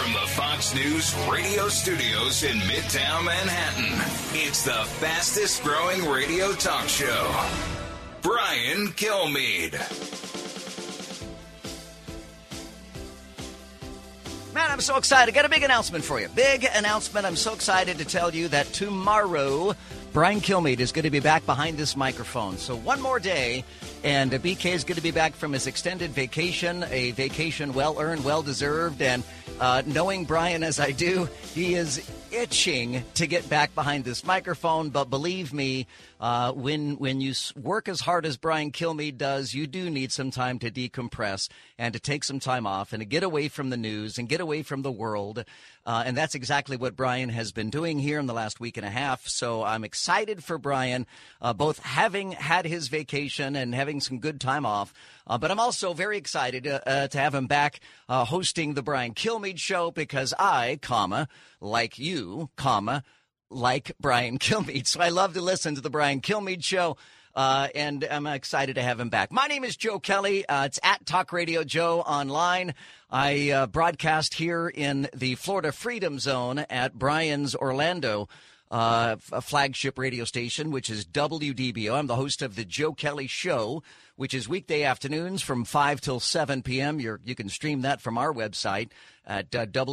From the Fox News radio studios in Midtown Manhattan, it's the fastest growing radio talk show. Brian Kilmeade. Man, I'm so excited. Got a big announcement for you. Big announcement. I'm so excited to tell you that tomorrow, Brian Kilmeade is going to be back behind this microphone. So one more day, and BK is going to be back from his extended vacation, a vacation well-earned, well-deserved. And knowing Brian as I do, he is itching to get back behind this microphone. But believe me, when you work as hard as Brian Kilmeade does, you do need some time to decompress and to take some time off and to get away from the news and get away from the world. And that's exactly what Brian has been doing here in the last week and a half. So I'm excited for Brian, both having had his vacation and having some good time off. But I'm also very excited to have him back hosting the Brian Kilmeade Show because I, like you, like Brian Kilmeade. So I love to listen to the Brian Kilmeade Show, and I'm excited to have him back. My name is Joe Kelly. It's at Talk Radio Joe online. I broadcast here in the Florida Freedom Zone at Brian's Orlando a flagship radio station, which is WDBO. I'm the host of the Joe Kelly Show, which is weekday afternoons from 5 till 7 p.m. You can stream that from our website at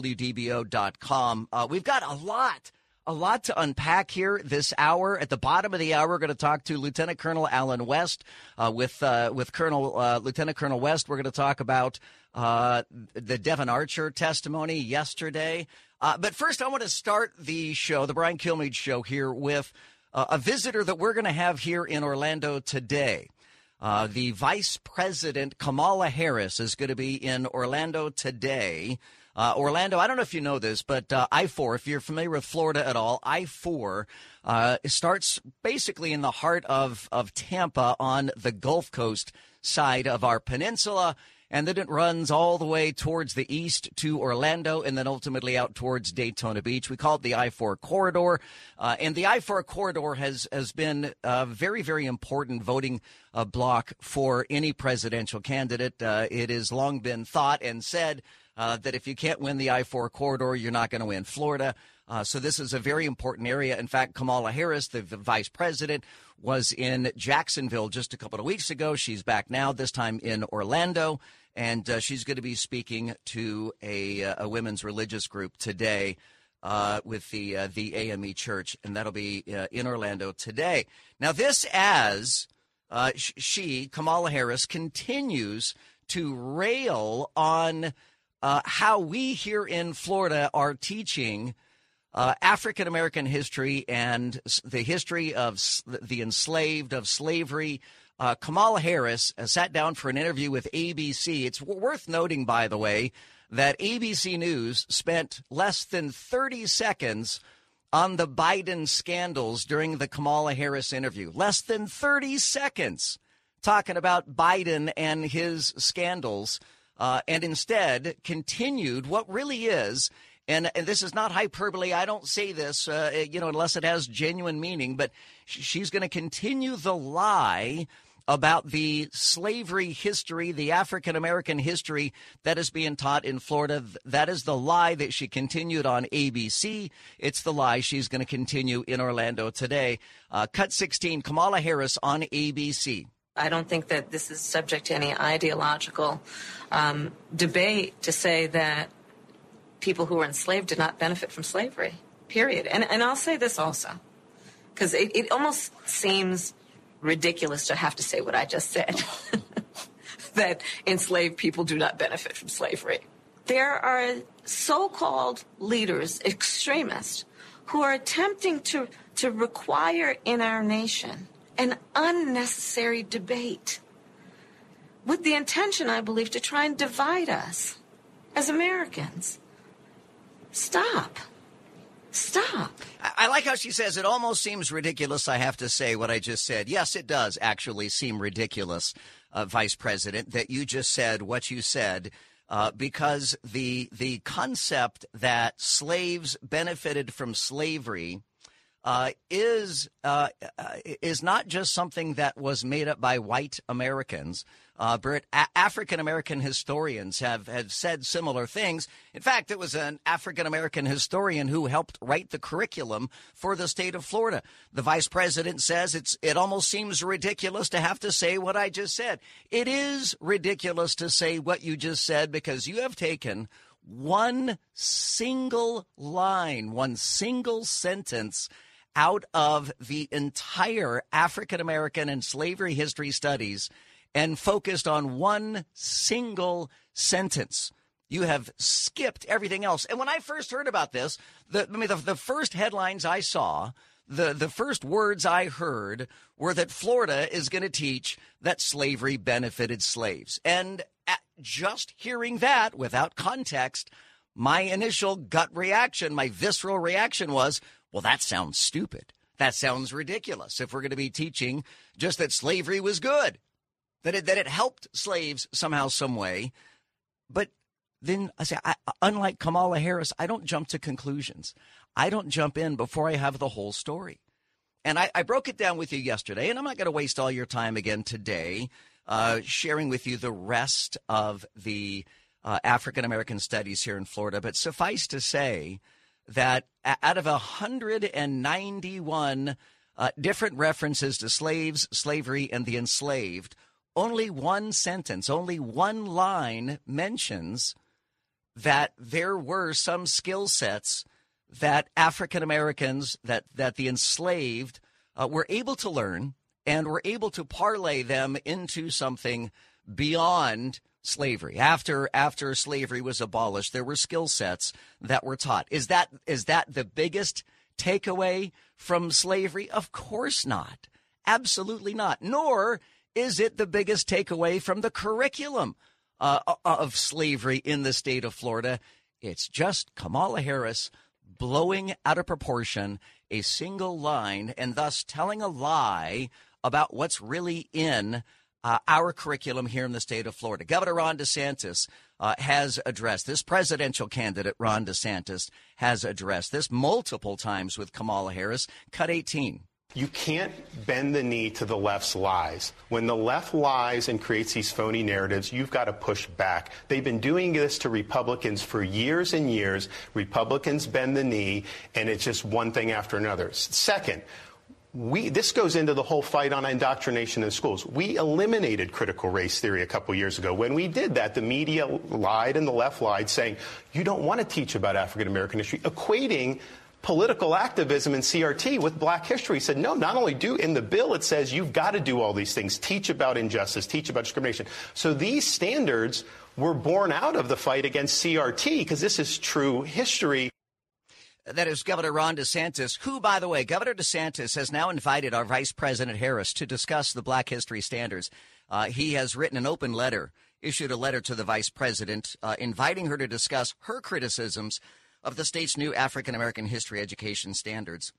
WDBO.com. We've got a lot to unpack here this hour. At the bottom of the hour, we're going to talk to Lieutenant Colonel Alan West. With Lieutenant Colonel West, we're going to talk about the Devon Archer testimony yesterday. But first, I want to start the show, the Brian Kilmeade Show, here with a visitor that we're going to have here in Orlando today. The Vice President, Kamala Harris, is going to be in Orlando today. Orlando, I don't know if you know this, but I-4, if you're familiar with Florida at all, I-4 starts basically in the heart of Tampa on the Gulf Coast side of our peninsula, and then it runs all the way towards the east to Orlando and then ultimately out towards Daytona Beach. We call it the I-4 corridor, and the I-4 corridor has been a very, very important voting block for any presidential candidate. It has long been thought and said that if you can't win the I-4 corridor, you're not going to win Florida. So this is a very important area. In fact, Kamala Harris, the vice president, was in Jacksonville just a couple of weeks ago. She's back now, this time in Orlando, and she's going to be speaking to a women's religious group today with the AME Church, and that'll be in Orlando today. Now, this as Kamala Harris, continues to rail on how we here in Florida are teaching African-American history and the history of the enslaved, of slavery. Kamala Harris sat down for an interview with ABC. It's worth noting, by the way, that ABC News spent less than 30 seconds on the Biden scandals during the Kamala Harris interview. Less than 30 seconds talking about Biden and his scandals. And instead continued what really is, and this is not hyperbole. I don't say this, unless it has genuine meaning, but she's going to continue the lie about the slavery history, the African-American history that is being taught in Florida. That is the lie that she continued on ABC. It's the lie she's going to continue in Orlando today. Cut 16, Kamala Harris on ABC. I don't think that this is subject to any ideological debate to say that people who were enslaved did not benefit from slavery, period. And I'll say this also, because it almost seems ridiculous to have to say what I just said, that enslaved people do not benefit from slavery. There are so-called leaders, extremists, who are attempting to require in our nation an unnecessary debate with the intention, I believe, to try and divide us as Americans. Stop. I like how she says it almost seems ridiculous, I have to say, what I just said. Yes, it does actually seem ridiculous, Vice President, that you just said what you said, because the concept that slaves benefited from slavery is not just something that was made up by white Americans. But African-American historians have said similar things. In fact, it was an African-American historian who helped write the curriculum for the state of Florida. The vice president says it almost seems ridiculous to have to say what I just said. It is ridiculous to say what you just said because you have taken one single line, one single sentence out of the entire African-American and slavery history studies and focused on one single sentence. You have skipped everything else. And when I first heard about this, the first headlines I saw, the first words I heard were that Florida is going to teach that slavery benefited slaves. And just hearing that without context, my initial gut reaction, my visceral reaction was, well, that sounds stupid. That sounds ridiculous if we're going to be teaching just that slavery was good. That it helped slaves somehow, some way. But then I say, unlike Kamala Harris, I don't jump to conclusions. I don't jump in before I have the whole story. And I broke it down with you yesterday, and I'm not going to waste all your time again today sharing with you the rest of the African-American studies here in Florida. But suffice to say that out of 191 different references to slaves, slavery, and the enslaved, only one sentence, only one line mentions that there were some skill sets that African Americans, that the enslaved were able to learn and were able to parlay them into something beyond slavery. After slavery was abolished, there were skill sets that were taught. Is that the biggest takeaway from slavery? Of course not. Absolutely not. Nor is it the biggest takeaway from the curriculum of slavery in the state of Florida. It's just Kamala Harris blowing out of proportion a single line and thus telling a lie about what's really in our curriculum here in the state of Florida. Governor Ron DeSantis has addressed this. Presidential candidate Ron DeSantis has addressed this multiple times with Kamala Harris. Cut 18. You can't bend the knee to the left's lies. When the left lies and creates these phony narratives, you've got to push back. They've been doing this to Republicans for years and years. Republicans bend the knee, and it's just one thing after another. Second, this goes into the whole fight on indoctrination in schools. We eliminated critical race theory a couple years ago. When we did that, the media lied and the left lied, saying, you don't want to teach about African American history, equating political activism in CRT with black history. He said, no, not only in the bill, it says you've got to do all these things, teach about injustice, teach about discrimination. So these standards were born out of the fight against CRT because this is true history. That is Governor Ron DeSantis, who, by the way, Governor DeSantis has now invited our Vice President Harris to discuss the Black History Standards. He has written an open letter, issued a letter to the Vice President, inviting her to discuss her criticisms of the state's new African-American history education standards.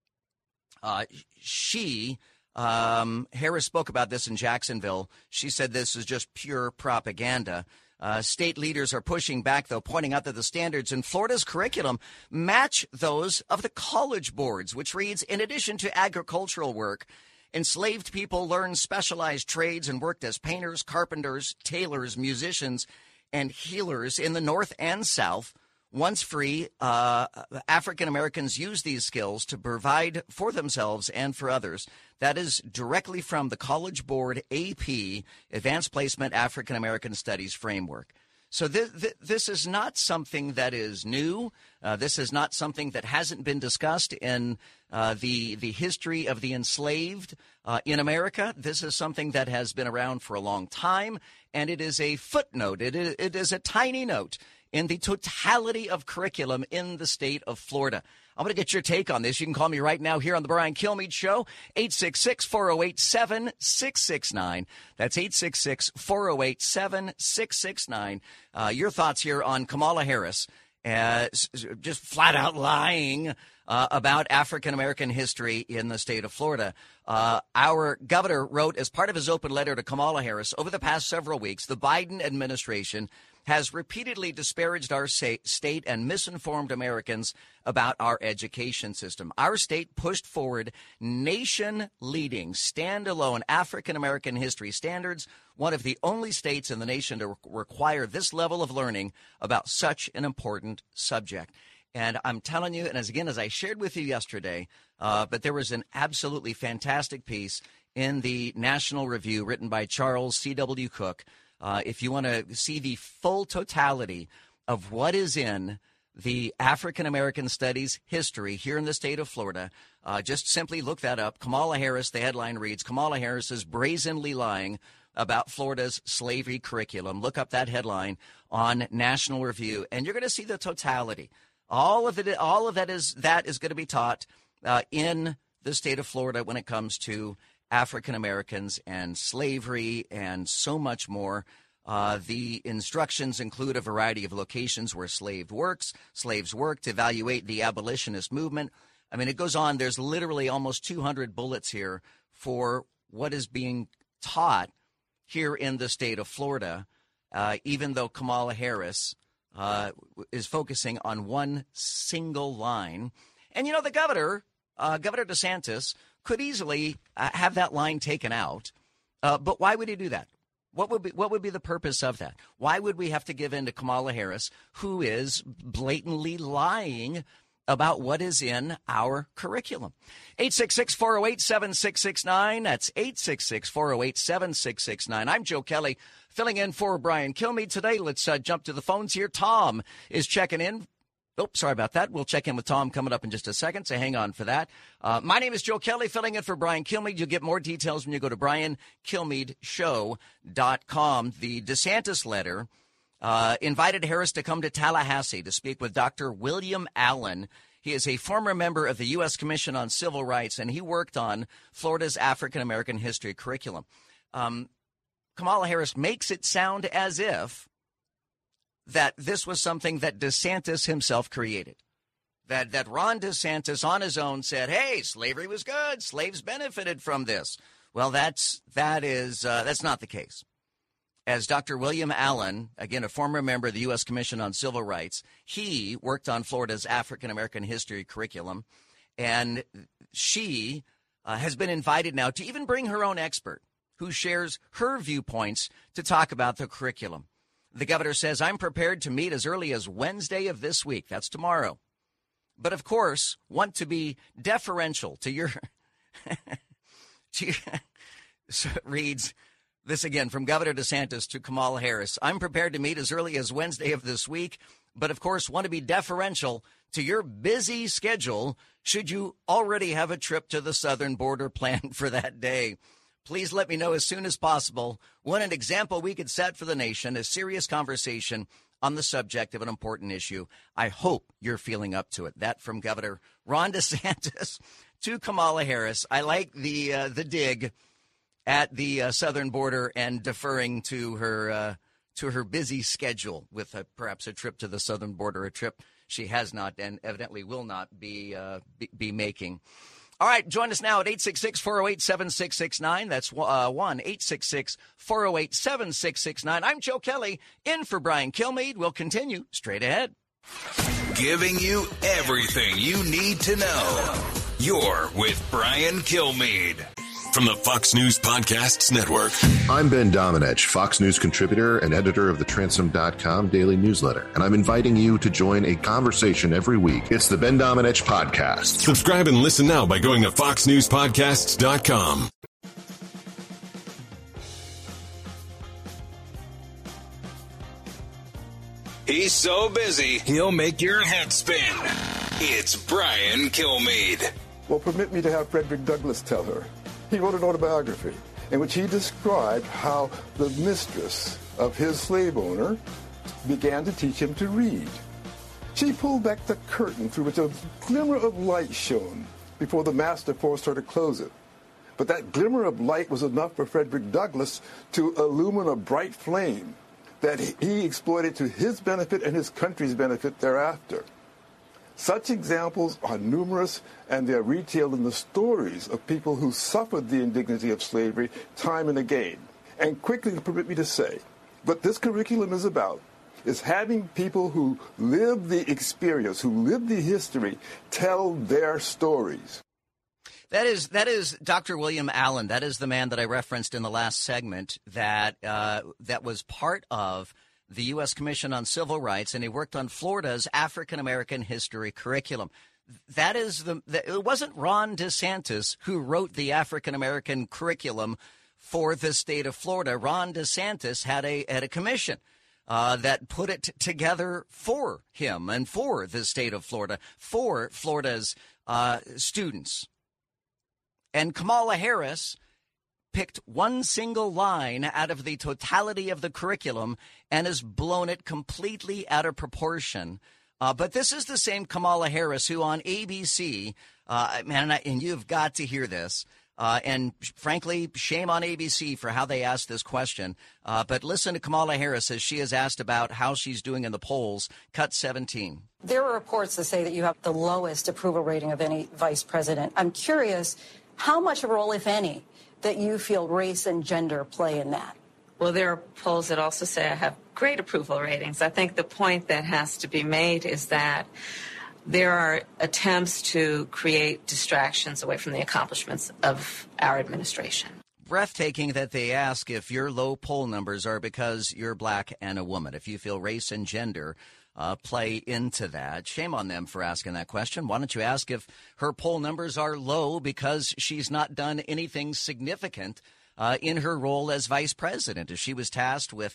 Harris spoke about this in Jacksonville. She said this is just pure propaganda. State leaders are pushing back, though, pointing out that the standards in Florida's curriculum match those of the college boards, which reads, in addition to agricultural work, enslaved people learned specialized trades and worked as painters, carpenters, tailors, musicians, and healers in the North and South. Once free, African Americans use these skills to provide for themselves and for others. That is directly from the College Board AP, Advanced Placement African American Studies Framework. So this is not something that is new. This is not something that hasn't been discussed in the history of the enslaved in America. This is something that has been around for a long time, and it is a footnote. It is a tiny note in the totality of curriculum in the state of Florida. I'm going to get your take on this. You can call me right now here on the Brian Kilmeade Show, 866-408-7669. That's 866-408-7669. Your thoughts here on Kamala Harris, just flat out lying about African-American history in the state of Florida. Our governor wrote, as part of his open letter to Kamala Harris, over the past several weeks, the Biden administration has repeatedly disparaged our state and misinformed Americans about our education system. Our state pushed forward nation-leading, standalone African-American history standards, one of the only states in the nation to require this level of learning about such an important subject. And I'm telling you, and as I shared with you yesterday, but there was an absolutely fantastic piece in the National Review written by Charles C.W. Cook. If you want to see the full totality of what is in the African American Studies history here in the state of Florida, just simply look that up. Kamala Harris, the headline reads, Kamala Harris is brazenly lying about Florida's slavery curriculum. Look up that headline on National Review, and you're going to see the totality. All of that is going to be taught in the state of Florida when it comes to African Americans and slavery and so much more. The instructions include a variety of locations where slaves worked, evaluate the abolitionist movement. I mean, it goes on. There's literally almost 200 bullets here for what is being taught here in the state of Florida, even though Kamala Harris is focusing on one single line. And, you know, the governor, Governor DeSantis, could easily have that line taken out. But why would he do that? What would be the purpose of that? Why would we have to give in to Kamala Harris, who is blatantly lying about what is in our curriculum? 866-408-7669. That's 866-408-7669. I'm Joe Kelly, filling in for Brian Kilmeade today. Let's jump to the phones here. Tom is checking in. Oh, sorry about that. We'll check in with Tom coming up in just a second, so hang on for that. My name is Joe Kelly, filling in for Brian Kilmeade. You'll get more details when you go to BrianKilmeadeShow.com. The DeSantis letter invited Harris to come to Tallahassee to speak with Dr. William Allen. He is a former member of the U.S. Commission on Civil Rights, and he worked on Florida's African-American history curriculum. Kamala Harris makes it sound as if that this was something that DeSantis himself created, that Ron DeSantis on his own said, hey, slavery was good. Slaves benefited from this. Well, that's not the case. As Dr. William Allen, again, a former member of the U.S. Commission on Civil Rights, he worked on Florida's African-American history curriculum, and she has been invited now to even bring her own expert who shares her viewpoints to talk about the curriculum. The governor says, I'm prepared to meet as early as Wednesday of this week. That's tomorrow. But, of course, want to be deferential to your so it reads this again from Governor DeSantis to Kamala Harris. I'm prepared to meet as early as Wednesday of this week, but, of course, want to be deferential to your busy schedule should you already have a trip to the southern border planned for that day. Please let me know as soon as possible when an example we could set for the nation, a serious conversation on the subject of an important issue. I hope you're feeling up to it. That from Governor Ron DeSantis to Kamala Harris. I like the dig at the southern border and deferring to her busy schedule with perhaps a trip to the southern border, a trip she has not and evidently will not be making. All right, join us now at 866-408-7669. That's 1-866-408-7669. I'm Joe Kelly, in for Brian Kilmeade. We'll continue straight ahead. Giving you everything you need to know. You're with Brian Kilmeade. From the Fox News Podcasts Network. I'm Ben Domenech, Fox News contributor and editor of the Transom.com daily newsletter, and I'm inviting you to join a conversation every week. It's the Ben Domenech Podcast. Subscribe and listen now by going to FoxNewsPodcasts.com. He's so busy, he'll make your head spin. It's Brian Kilmeade. Well, permit me to have Frederick Douglass tell her. He wrote an autobiography in which he described how the mistress of his slave owner began to teach him to read. She pulled back the curtain through which a glimmer of light shone before the master forced her to close it. But that glimmer of light was enough for Frederick Douglass to illumine a bright flame that he exploited to his benefit and his country's benefit thereafter. Such examples are numerous, and they're retailed in the stories of people who suffered the indignity of slavery time and again. And quickly, permit me to say, what this curriculum is about is having people who live the experience, who live the history, tell their stories. That is Dr. William Allen. That is the man that I referenced in the last segment that was part of the U.S. Commission on Civil Rights, and he worked on Florida's African American history curriculum. It wasn't Ron DeSantis who wrote the African American curriculum for the state of Florida. Ron DeSantis had a commission that put it together for him and for the state of Florida, for Florida's students. And Kamala Harris picked one single line out of the totality of the curriculum and has blown it completely out of proportion. But this is the same Kamala Harris who on ABC, and you've got to hear this, and frankly, shame on ABC for how they asked this question. But listen to Kamala Harris as she is asked about how she's doing in the polls. Cut 17. There are reports that say that you have the lowest approval rating of any vice president. I'm curious how much of a role, if any, that you feel race and gender play in that. Well, there are polls that also say I have great approval ratings. I think the point that has to be made is that there are attempts to create distractions away from the accomplishments of our administration. Breathtaking that they ask if your low poll numbers are because you're black and a woman. If you feel race and gender play into that. Shame on them for asking that question. Why don't you ask if her poll numbers are low because she's not done anything significant in her role as vice president, as she was tasked with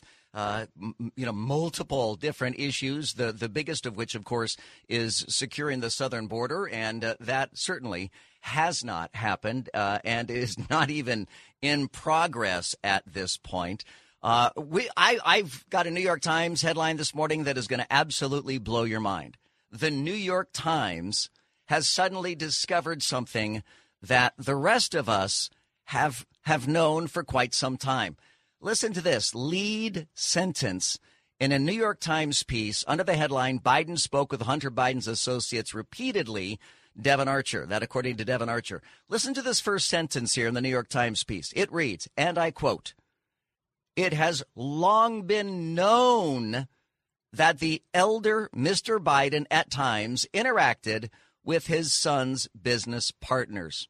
multiple different issues, the biggest of which, of course, is securing the southern border. And that certainly has not happened and is not even in progress at this point. I've got a New York Times headline this morning that is going to absolutely blow your mind. The New York Times has suddenly discovered something that the rest of us have known for quite some time. Listen to this lead sentence in a New York Times piece under the headline, Biden spoke with Hunter Biden's associates repeatedly, Devon Archer. That according to Devon Archer. Listen to this first sentence here in the New York Times piece. It reads, and I quote, "It has long been known that the elder Mr. Biden at times interacted with his son's business partners."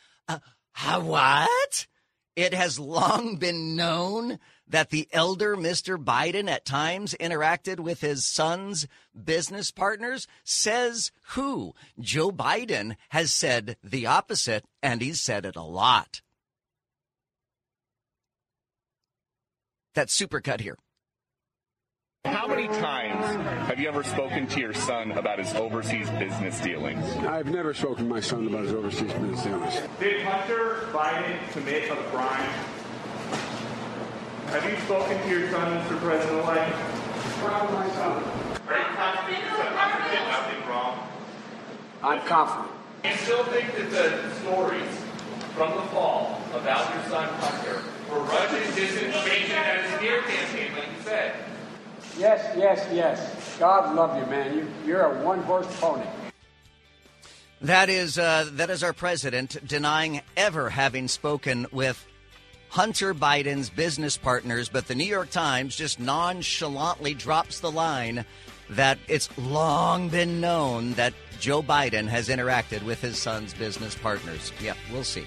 What? It has long been known that the elder Mr. Biden at times interacted with his son's business partners? Says who? Joe Biden has said the opposite, and he's said it a lot. That's Supercut here. How many times have you ever spoken to your son about his overseas business dealings? I've never spoken to my son about his overseas business dealings. Did Hunter Biden commit a crime? Have you spoken to your son, Mr. President-elect? Probably my son. Are you confident your son Hunter did nothing wrong? I'm confident. You still think that the stories from the fall about your son Hunter were Russian disinformation and a smear campaign, like you said? Yes. God love you, man. You're a one-horse pony. That is our president denying ever having spoken with Hunter Biden's business partners, but the New York Times just nonchalantly drops the line that it's long been known that Joe Biden has interacted with his son's business partners. Yeah, we'll see.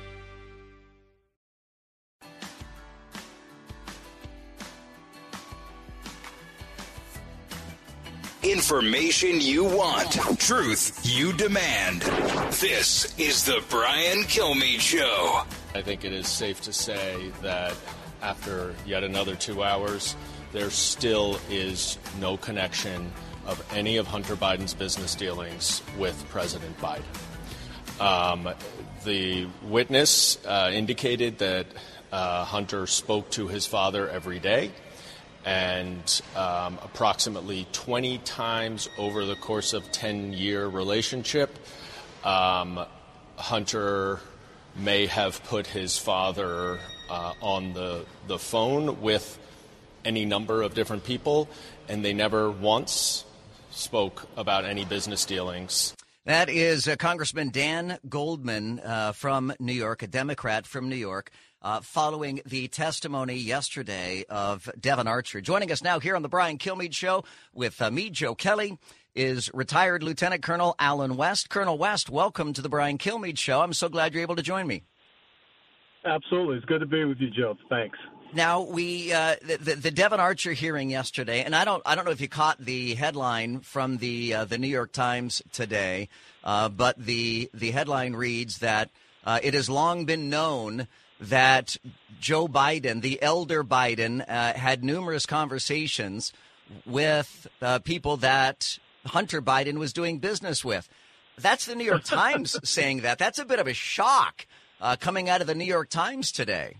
Information you want, truth you demand. This is the Brian Kilmeade Show. I think it is safe to say that after yet another 2 hours, there still is no connection of any of Hunter Biden's business dealings with President Biden. The witness indicated that Hunter spoke to his father every day. And approximately 20 times over the course of 10-year relationship, Hunter may have put his father on the phone with any number of different people, and they never once spoke about any business dealings. That is Congressman Dan Goldman from New York, a Democrat from New York, following the testimony yesterday of Devon Archer. Joining us now here on the Brian Kilmeade Show with me, Joe Kelly, is retired Lieutenant Colonel Allen West. Colonel West, welcome to the Brian Kilmeade Show. I'm so glad you're able to join me. Absolutely. It's good to be with you, Joe. Thanks. Now, the Devon Archer hearing yesterday, and I don't know if you caught the headline from the New York Times today, but the headline reads that it has long been known that Joe Biden, the elder Biden, had numerous conversations with people that Hunter Biden was doing business with. That's the New York Times saying that. That's a bit of a shock coming out of the New York Times today.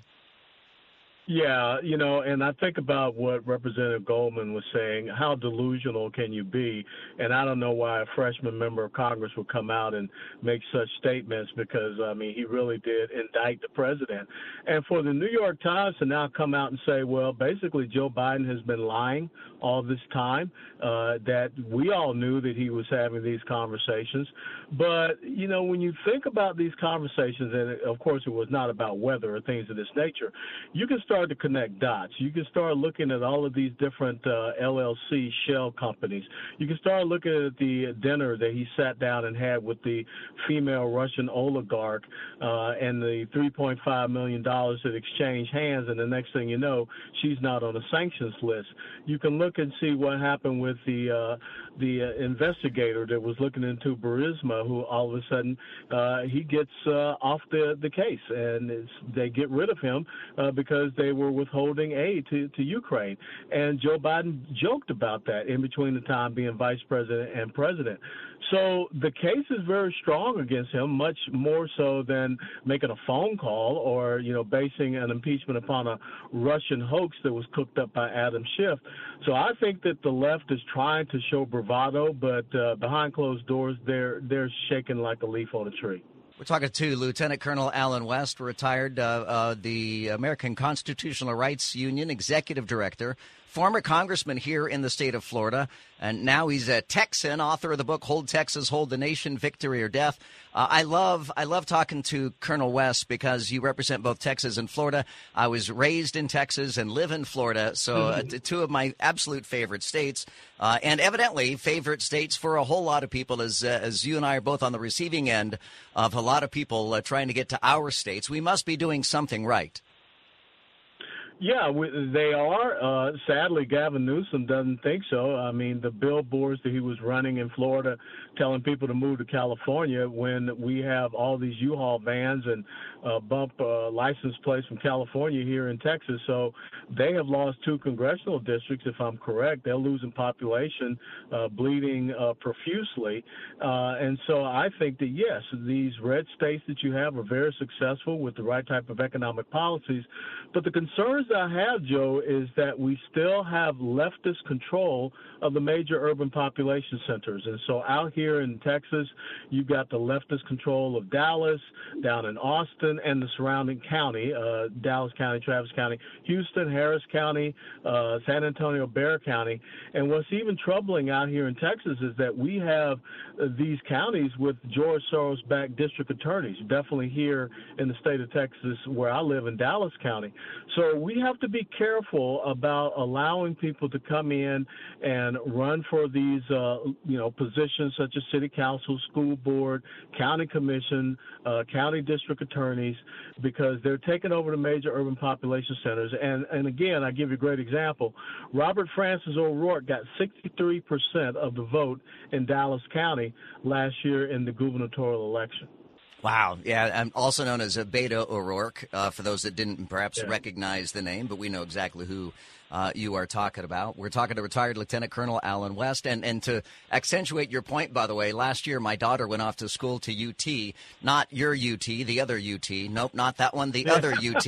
Yeah, and I think about what Representative Goldman was saying, how delusional can you be? And I don't know why a freshman member of Congress would come out and make such statements because, he really did indict the president. And for the New York Times to now come out and say, well, basically Joe Biden has been lying all this time, that we all knew that he was having these conversations. But, when you think about these conversations, and of course it was not about weather or things of this nature, you can start to connect dots. You can start looking at all of these different LLC shell companies. You can start looking at the dinner that he sat down and had with the female Russian oligarch and the $3.5 million that exchanged hands, and the next thing you know, she's not on a sanctions list. You can look and see what happened with the investigator that was looking into Burisma, who all of a sudden he gets off the case, and they get rid of him because they were withholding aid to Ukraine. And Joe Biden joked about that in between the time being vice president and president. So the case is very strong against him, much more so than making a phone call or, basing an impeachment upon a Russian hoax that was cooked up by Adam Schiff. So I think that the left is trying to show bravado, but behind closed doors, they're shaking like a leaf on a tree. We're talking to Lieutenant Colonel Allen West, retired the American Constitutional Rights Union executive director, former congressman here in the state of Florida, and now he's a Texan, author of the book Hold Texas, Hold the Nation, Victory or Death. I love talking to Colonel West because you represent both Texas and Florida. I was raised in Texas and live in Florida, so two of my absolute favorite states, and evidently favorite states for a whole lot of people, as you and I are both on the receiving end of a lot of people trying to get to our states. We must be doing something right. Yeah, they are. Sadly, Gavin Newsom doesn't think so. The billboards that he was running in Florida telling people to move to California when we have all these U-Haul vans and bump license plates from California here in Texas. So they have lost 2 congressional districts, if I'm correct. They're losing population, bleeding profusely. And so I think that, yes, these red states that you have are very successful with the right type of economic policies. But the concerns that I have, Joe, is that we still have leftist control of the major urban population centers. And so out here in Texas, you've got the leftist control of Dallas, down in Austin, and the surrounding county, Dallas County, Travis County, Houston, Harris County, San Antonio, Bexar County. And what's even troubling out here in Texas is that we have these counties with George Soros-backed district attorneys, definitely here in the state of Texas where I live in Dallas County. So we have to be careful about allowing people to come in and run for these, positions such as city council, school board, county commission, county district attorneys, because they're taking over the major urban population centers. And again, I give you a great example. Robert Francis O'Rourke got 63% of the vote in Dallas County last year in the gubernatorial election. Wow. Yeah, I'm also known as Beto O'Rourke, for those that didn't perhaps recognize the name, but we know exactly who you are talking about. We're talking to retired Lieutenant Colonel Allen West. And to accentuate your point, by the way, last year my daughter went off to school to UT, not your UT, the other UT. Nope, not that one, the other UT.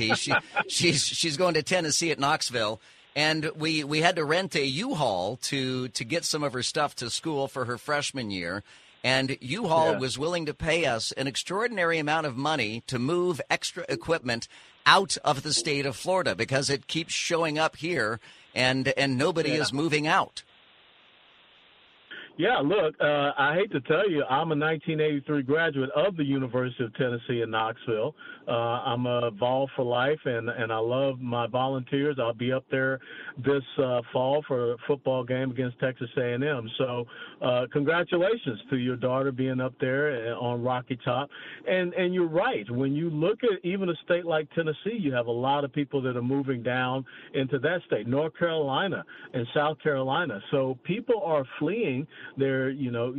She's going to Tennessee at Knoxville. And we had to rent a U-Haul to get some of her stuff to school for her freshman year. And U-Haul was willing to pay us an extraordinary amount of money to move extra equipment out of the state of Florida because it keeps showing up here and nobody is moving out. Yeah, look, I hate to tell you, I'm a 1983 graduate of the University of Tennessee in Knoxville. I'm a Vol for life, and I love my Volunteers. I'll be up there this fall for a football game against Texas A&M. So congratulations to your daughter being up there on Rocky Top. And you're right. When you look at even a state like Tennessee, you have a lot of people that are moving down into that state, North Carolina and South Carolina. So people are fleeing. They're,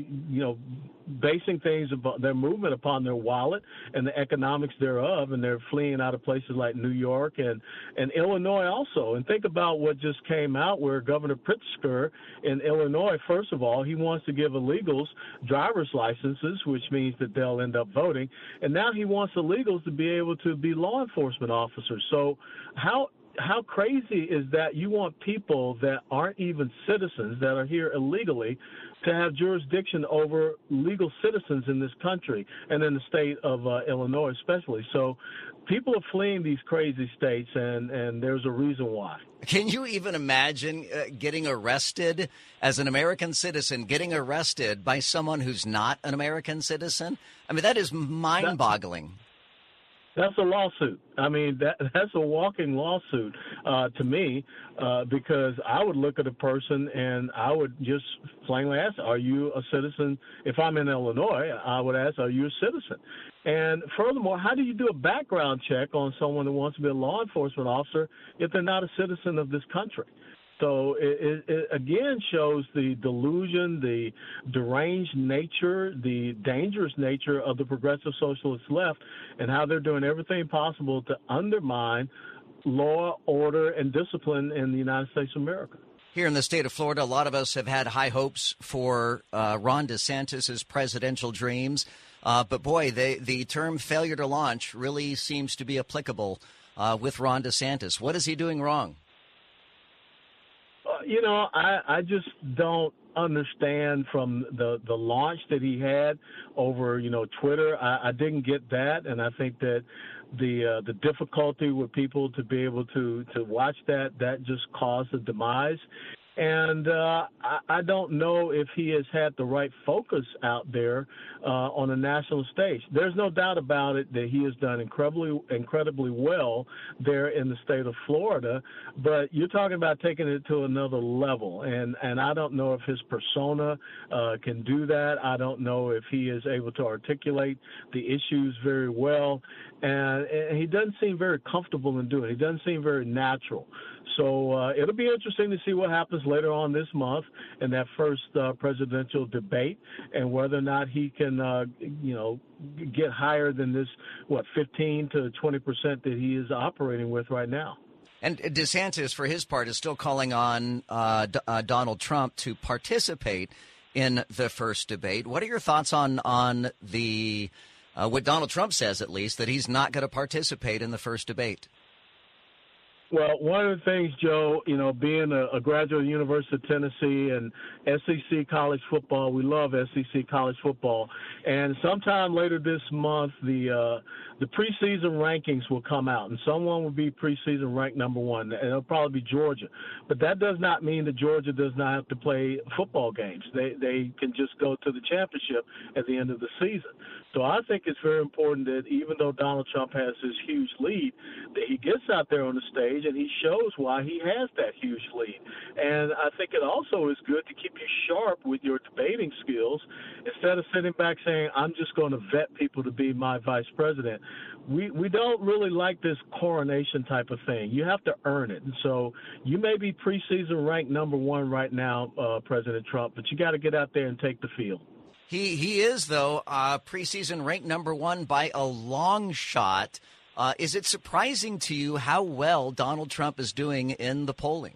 basing things about their movement upon their wallet and the economics thereof, and they're fleeing out of places like New York and Illinois also. And think about what just came out where Governor Pritzker in Illinois, first of all, he wants to give illegals driver's licenses, which means that they'll end up voting. And now he wants illegals to be able to be law enforcement officers. So how crazy is that you want people that aren't even citizens, that are here illegally, to have jurisdiction over legal citizens in this country and in the state of Illinois especially. So people are fleeing these crazy states, and there's a reason why. Can you even imagine getting arrested as an American citizen, getting arrested by someone who's not an American citizen? I mean, that is mind-boggling. That's a lawsuit. I mean, that's a walking lawsuit to me, because I would look at a person and I would just plainly ask, are you a citizen? If I'm in Illinois, I would ask, are you a citizen? And furthermore, how do you do a background check on someone who wants to be a law enforcement officer if they're not a citizen of this country? So it again shows the delusion, the deranged nature, the dangerous nature of the progressive socialist left, and how they're doing everything possible to undermine law, order, and discipline in the United States of America. Here in the state of Florida, a lot of us have had high hopes for Ron DeSantis' presidential dreams. But, boy, the term failure to launch really seems to be applicable with Ron DeSantis. What is he doing wrong? I just don't understand from the launch that he had over, Twitter. I didn't get that, and I think that the difficulty with people to be able to watch that just caused the demise. And I don't know if he has had the right focus out there on a national stage. There's no doubt about it that he has done incredibly well there in the state of Florida. But you're talking about taking it to another level. And I don't know if his persona can do that. I don't know if he is able to articulate the issues very well. And he doesn't seem very comfortable in doing it. He doesn't seem very natural. So it'll be interesting to see what happens later on this month in that first presidential debate, and whether or not he can, get higher than this, 15 to 20% that he is operating with right now. And DeSantis, for his part, is still calling on Donald Trump to participate in the first debate. What are your thoughts on the what Donald Trump says, at least, that he's not going to participate in the first debate? Well, one of the things, Joe, being a graduate of the University of Tennessee and SEC college football, we love SEC college football. And sometime later this month, the preseason rankings will come out, and someone will be preseason ranked number one, and it'll probably be Georgia. But that does not mean that Georgia does not have to play football games. They can just go to the championship at the end of the season. So I think it's very important that even though Donald Trump has this huge lead, that he gets out there on the stage and he shows why he has that huge lead. And I think it also is good to keep you sharp with your debating skills instead of sitting back saying, I'm just going to vet people to be my vice president. We don't really like this coronation type of thing. You have to earn it. And so you may be preseason ranked number one right now, President Trump, but you got to get out there and take the field. He is, though, preseason ranked number one by a long shot. Is it surprising to you how well Donald Trump is doing in the polling?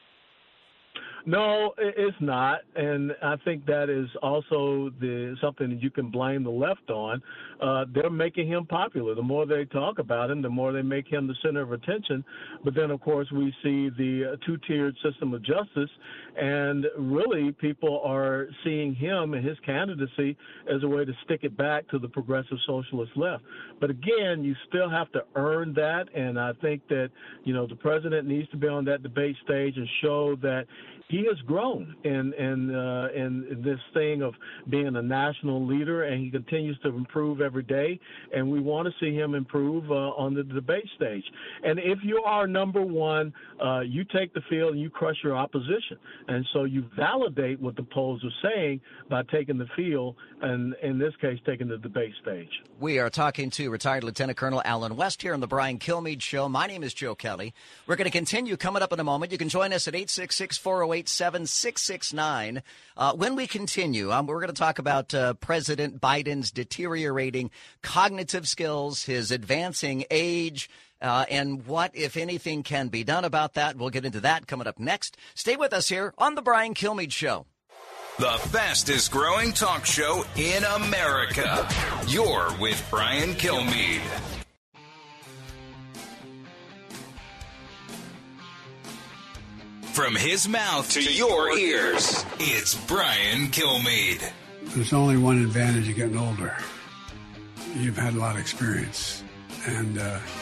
No, it's not, and I think that is also something that you can blame the left on. They're making him popular. The more they talk about him, the more they make him the center of attention. But then, of course, we see the two-tiered system of justice, and really people are seeing him and his candidacy as a way to stick it back to the progressive socialist left. But again, you still have to earn that, and I think that, the president needs to be on that debate stage and show that he has grown in this thing of being a national leader, and he continues to improve every day. And we want to see him improve on the debate stage. And if you are number one, you take the field and you crush your opposition. And so you validate what the polls are saying by taking the field, and in this case, taking the debate stage. We are talking to retired Lieutenant Colonel Allen West here on the Brian Kilmeade Show. My name is Joe Kelly. We're going to continue coming up in a moment. You can join us at 866-408-7669. When we continue, we're going to talk about President Biden's deteriorating cognitive skills, his advancing age, and what, if anything, can be done about that. We'll get into that coming up next. Stay with us here on the Brian Kilmeade Show. The fastest growing talk show in America. You're with Brian Kilmeade. From his mouth to your ears, it's Brian Kilmeade. There's only one advantage of getting older. You've had a lot of experience, and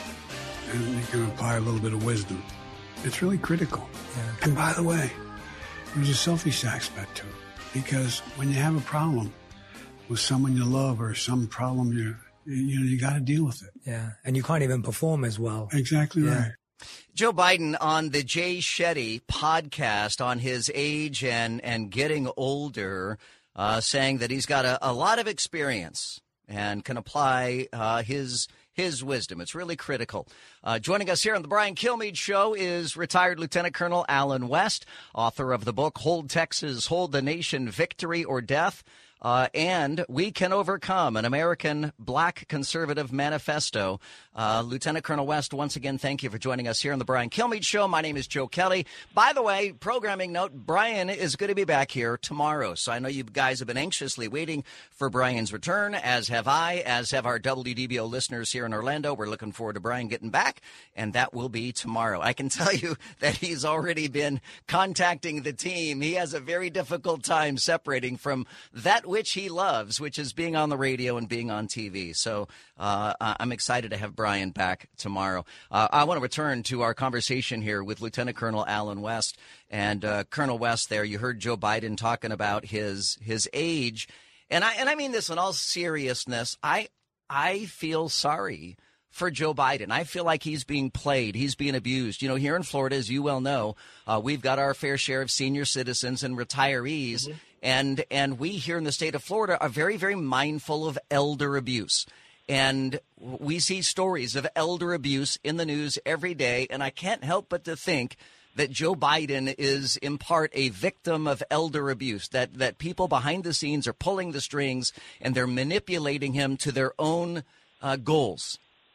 you can apply a little bit of wisdom. It's really critical. Yeah. And by the way, there's a selfish aspect to it, because when you have a problem with someone you love or some problem you got to deal with it. Yeah, and you can't even perform as well. Exactly right. Joe Biden on the Jay Shetty podcast on his age and getting older, saying that he's got a lot of experience and can apply his wisdom. It's really critical. Joining us here on the Brian Kilmeade Show is retired Lieutenant Colonel Allen West, author of the book Hold Texas, Hold the Nation, Victory or Death. And We Can Overcome, an American Black Conservative Manifesto. Lieutenant Colonel West, once again, thank you for joining us here on the Brian Kilmeade Show. My name is Joe Kelly. By the way, programming note, Brian is going to be back here tomorrow. So I know you guys have been anxiously waiting for Brian's return, as have I, as have our WDBO listeners here in Orlando. We're looking forward to Brian getting back, and that will be tomorrow. I can tell you that he's already been contacting the team. He has a very difficult time separating from that which he loves, which is being on the radio and being on TV. So I'm excited to have Brian back tomorrow. I want to return to our conversation here with Lieutenant Colonel Allen West. And Colonel West there, you heard Joe Biden talking about his age. And I mean this in all seriousness. I feel sorry for Joe Biden. I feel like he's being played. He's being abused. You know, here in Florida, as you well know, we've got our fair share of senior citizens and retirees. Mm-hmm. And we here in the state of Florida are very, very mindful of elder abuse. And we see stories of elder abuse in the news every day. And I can't help but to think that Joe Biden is in part a victim of elder abuse, that people behind the scenes are pulling the strings and they're manipulating him to their own goals.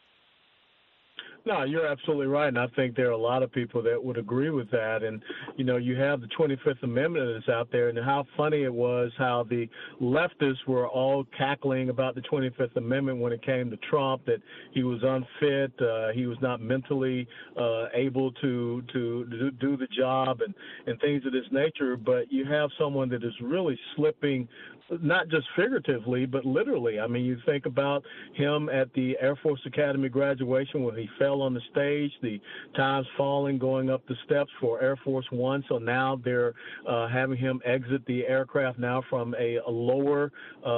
No, you're absolutely right, and I think there are a lot of people that would agree with that. And, you know, you have the 25th Amendment that's out there, and how funny it was how the leftists were all cackling about the 25th Amendment when it came to Trump, that he was unfit, he was not mentally able to do the job and things of this nature. But you have someone that is really slipping, not just figuratively, but literally. I mean, you think about him at the Air Force Academy graduation when he fell on the stage, the times falling, going up the steps for Air Force One. So now they're having him exit the aircraft now from a lower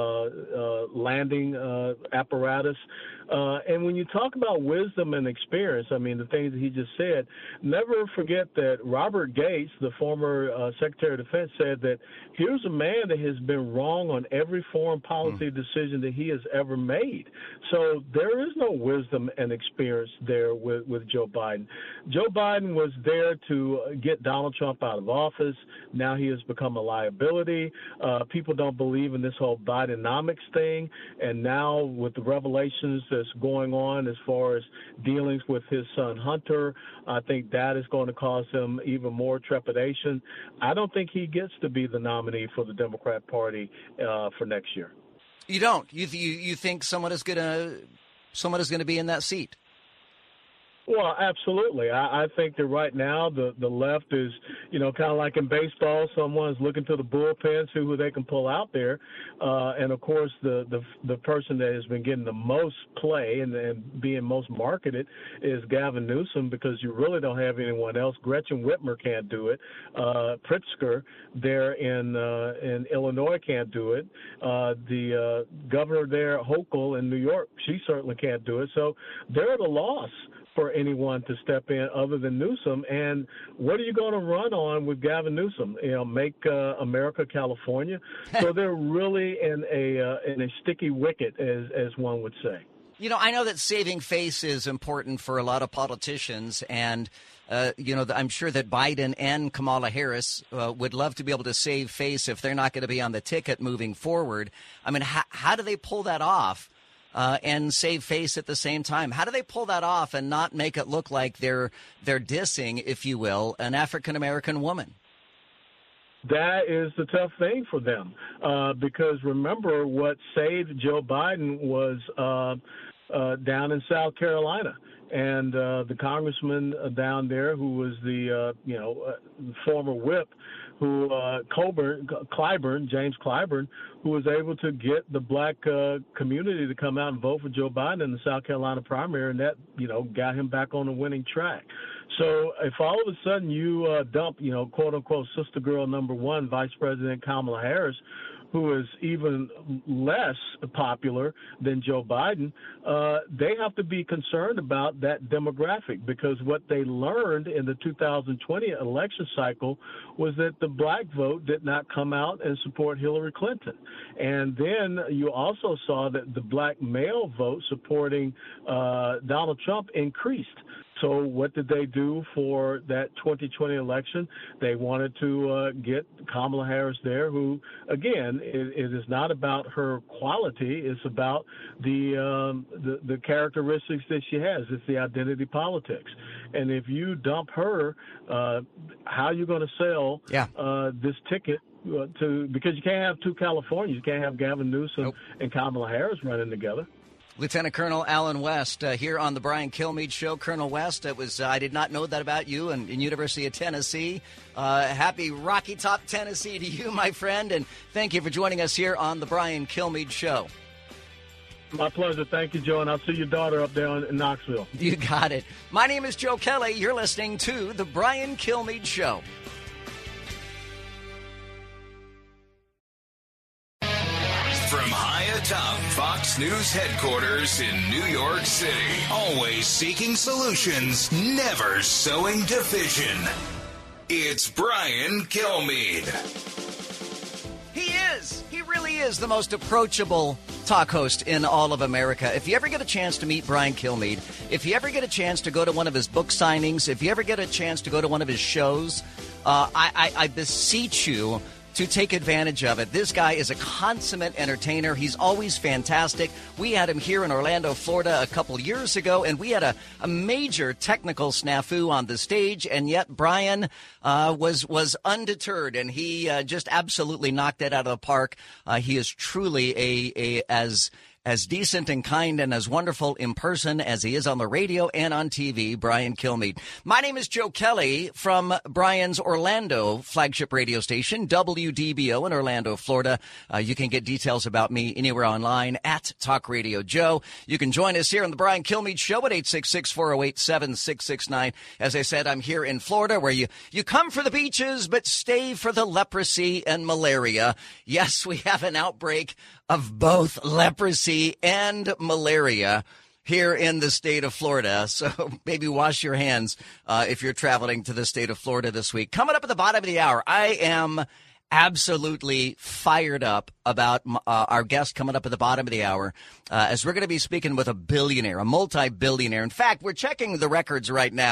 landing apparatus. And when you talk about wisdom and experience, I mean, the things that he just said, never forget that Robert Gates, the former Secretary of Defense, said that here's a man that has been wrong on every foreign policy decision that he has ever made. So there is no wisdom and experience there with Joe Biden. Joe Biden was there to get Donald Trump out of office. Now he has become a liability. People don't believe in this whole Bidenomics thing. And now with the revelations that's going on as far as dealings with his son Hunter, I think that is going to cause him even more trepidation. I don't think he gets to be the nominee for the Democrat Party for next year. You don't? You think someone is going to be in that seat? Well, absolutely. I think that right now the left is, kind of like in baseball, someone's looking to the bullpen, see who they can pull out there. And, of course, the person that has been getting the most play and being most marketed is Gavin Newsom, because you really don't have anyone else. Gretchen Whitmer can't do it. Pritzker there in Illinois can't do it. The governor there, Hochul in New York, she certainly can't do it. So they're at a loss for anyone to step in other than Newsom. And what are you going to run on with Gavin Newsom? Make America California. So they're really in a sticky wicket, as one would say. I know that saving face is important for a lot of politicians, and I'm sure that Biden and Kamala Harris would love to be able to save face if they're not going to be on the ticket moving forward. I mean, how do they pull that off? And save face at the same time? How do they pull that off and not make it look like they're dissing, if you will, an African-American woman? That is the tough thing for them, because remember what saved Joe Biden was down in South Carolina. And the congressman down there, who was the former whip, James Clyburn, who was able to get the black community to come out and vote for Joe Biden in the South Carolina primary, and that got him back on the winning track. So if all of a sudden you dump quote unquote sister girl number one, Vice President Kamala Harris, who is even less popular than Joe Biden, they have to be concerned about that demographic, because what they learned in the 2020 election cycle was that the black vote did not come out and support Hillary Clinton. And then you also saw that the black male vote supporting Donald Trump increased. So what did they do for that 2020 election? They wanted to get Kamala Harris there, who, again, it is not about her quality. It's about the characteristics that she has. It's the identity politics. And if you dump her, how are you going to sell this ticket? Because you can't have two Californians. You can't have Gavin Newsom and Kamala Harris running together. Lieutenant Colonel Alan West here on the Brian Kilmeade Show. Colonel West, I did not know that about you and University of Tennessee. Happy Rocky Top, Tennessee to you, my friend, and thank you for joining us here on the Brian Kilmeade Show. My pleasure. Thank you, Joe, and I'll see your daughter up there in Knoxville. You got it. My name is Joe Kelly. You're listening to the Brian Kilmeade Show. From high atop Fox News headquarters in New York City, always seeking solutions, never sowing division. It's Brian Kilmeade. He really is the most approachable talk host in all of America. If you ever get a chance to meet Brian Kilmeade, if you ever get a chance to go to one of his book signings, if you ever get a chance to go to one of his shows, I beseech you to take advantage of it. This guy is a consummate entertainer. He's always fantastic. We had him here in Orlando, Florida a couple years ago, and we had a major technical snafu on the stage, and yet Brian was undeterred, and he just absolutely knocked it out of the park. He is truly as decent and kind and as wonderful in person as he is on the radio and on TV, Brian Kilmeade. My name is Joe Kelly from Brian's Orlando flagship radio station, WDBO in Orlando, Florida. You can get details about me anywhere online at Talk Radio Joe. You can join us here on the Brian Kilmeade Show at 866-408-7669. As I said, I'm here in Florida, where you come for the beaches but stay for the leprosy and malaria. Yes, we have an outbreak of both leprosy and malaria here in the state of Florida. So maybe wash your hands if you're traveling to the state of Florida this week. Coming up at the bottom of the hour, I am absolutely fired up about our guest coming up at the bottom of the hour, as we're going to be speaking with a billionaire, a multi-billionaire. In fact, we're checking the records right now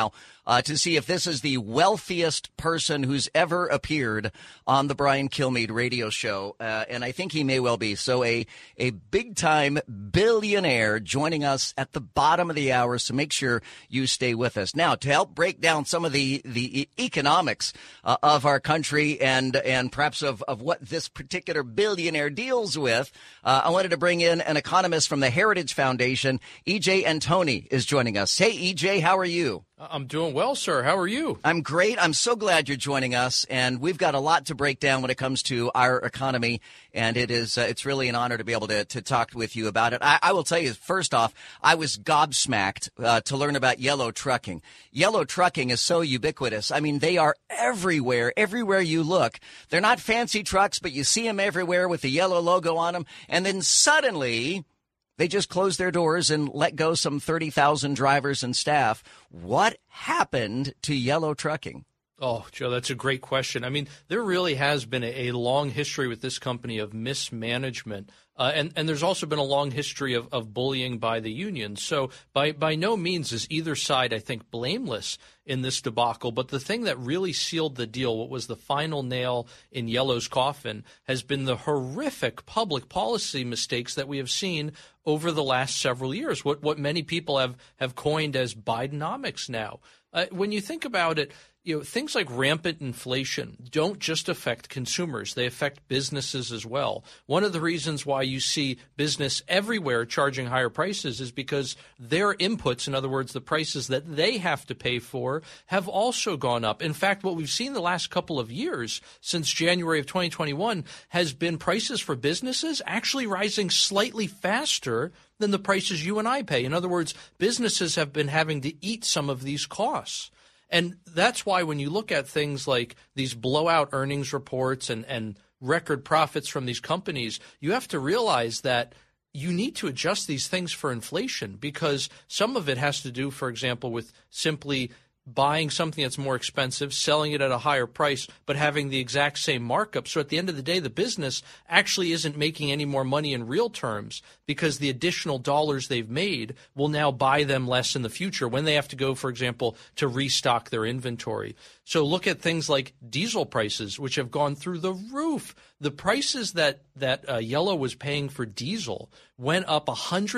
to see if this is the wealthiest person who's ever appeared on the Brian Kilmeade radio show. And I think he may well be. So a big-time billionaire joining us at the bottom of the hour. So make sure you stay with us. Now, to help break down some of the economics of our country and perhaps of what this particular billionaire deals with, I wanted to bring in an economist from the Heritage Foundation. E.J. Antoni is joining us. Hey, E.J., how are you? I'm doing well, sir. How are you? I'm great. I'm so glad you're joining us, and we've got a lot to break down when it comes to our economy, and it's really an honor to be able to talk with you about it. I will tell you, first off, I was gobsmacked to learn about yellow trucking. Yellow trucking is so ubiquitous. I mean, they are everywhere you look. They're not fancy trucks, but you see them everywhere with the yellow logo on them, and then suddenly they just closed their doors and let go some 30,000 drivers and staff. What happened to yellow trucking? Oh, Joe, that's a great question. I mean, there really has been a long history with this company of mismanagement. And there's also been a long history of bullying by the unions. So by no means is either side, I think, blameless in this debacle. But the thing that really sealed the deal, what was the final nail in Yellow's coffin, has been the horrific public policy mistakes that we have seen over the last several years, what many people have coined as Bidenomics now. When you think about it, things like rampant inflation don't just affect consumers. They affect businesses as well. One of the reasons why you see business everywhere charging higher prices is because their inputs, in other words, the prices that they have to pay for, have also gone up. In fact, what we've seen the last couple of years since January of 2021 has been prices for businesses actually rising slightly faster than the prices you and I pay. In other words, businesses have been having to eat some of these costs. And that's why when you look at things like these blowout earnings reports and record profits from these companies, you have to realize that you need to adjust these things for inflation, because some of it has to do, for example, with simply buying something that's more expensive, selling it at a higher price, but having the exact same markup. So at the end of the day, the business actually isn't making any more money in real terms, because the additional dollars they've made will now buy them less in the future when they have to go, for example, to restock their inventory. So look at things like diesel prices, which have gone through the roof. The prices that Yellow was paying for diesel went up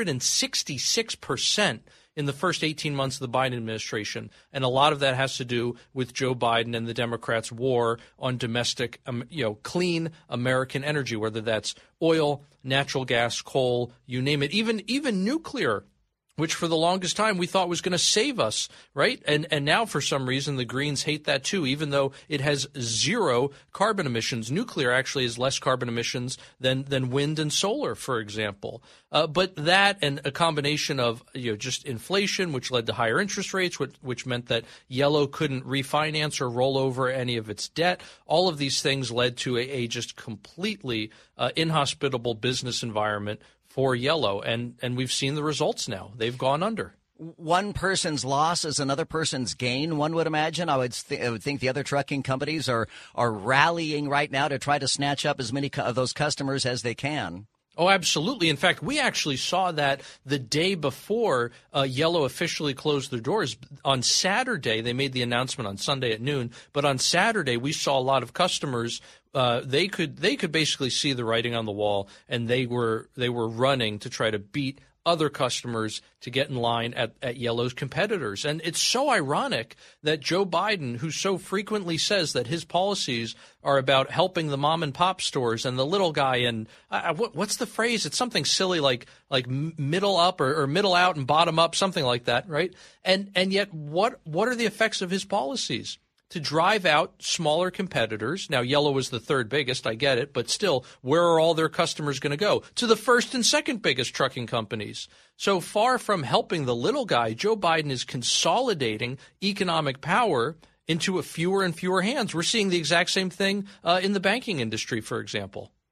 166% in the first 18 months of the Biden administration. And a lot of that has to do with Joe Biden and the Democrats' war on domestic, clean American energy, whether that's oil, natural gas, coal, you name it, even nuclear, which for the longest time we thought was going to save us, right? And now for some reason the Greens hate that too, even though it has zero carbon emissions. Nuclear actually has less carbon emissions than wind and solar, for example. But that and a combination of just inflation, which led to higher interest rates, which meant that Yellow couldn't refinance or roll over any of its debt. All of these things led to a just completely inhospitable business environment for Yellow, and we've seen the results now. They've gone under. One person's loss is another person's gain, one would imagine. I would think the other trucking companies are rallying right now to try to snatch up as many of those customers as they can. Oh, absolutely. In fact, we actually saw that the day before Yellow officially closed their doors. On Saturday, they made the announcement on Sunday at noon, but on Saturday we saw a lot of customers. They could basically see the writing on the wall, and they were running to try to beat other customers to get in line at Yellow's competitors. And it's so ironic that Joe Biden, who so frequently says that his policies are about helping the mom and pop stores and the little guy, and what's the phrase? It's something silly like middle up or middle out and bottom up, something like that, right? And yet what are the effects of his policies? To drive out smaller competitors. Now, Yellow was the third biggest, I get it, but still, where are all their customers going to go? To the first and second biggest trucking companies. So far from helping the little guy, Joe Biden is consolidating economic power into a fewer and fewer hands. We're seeing the exact same thing in the banking industry, for example.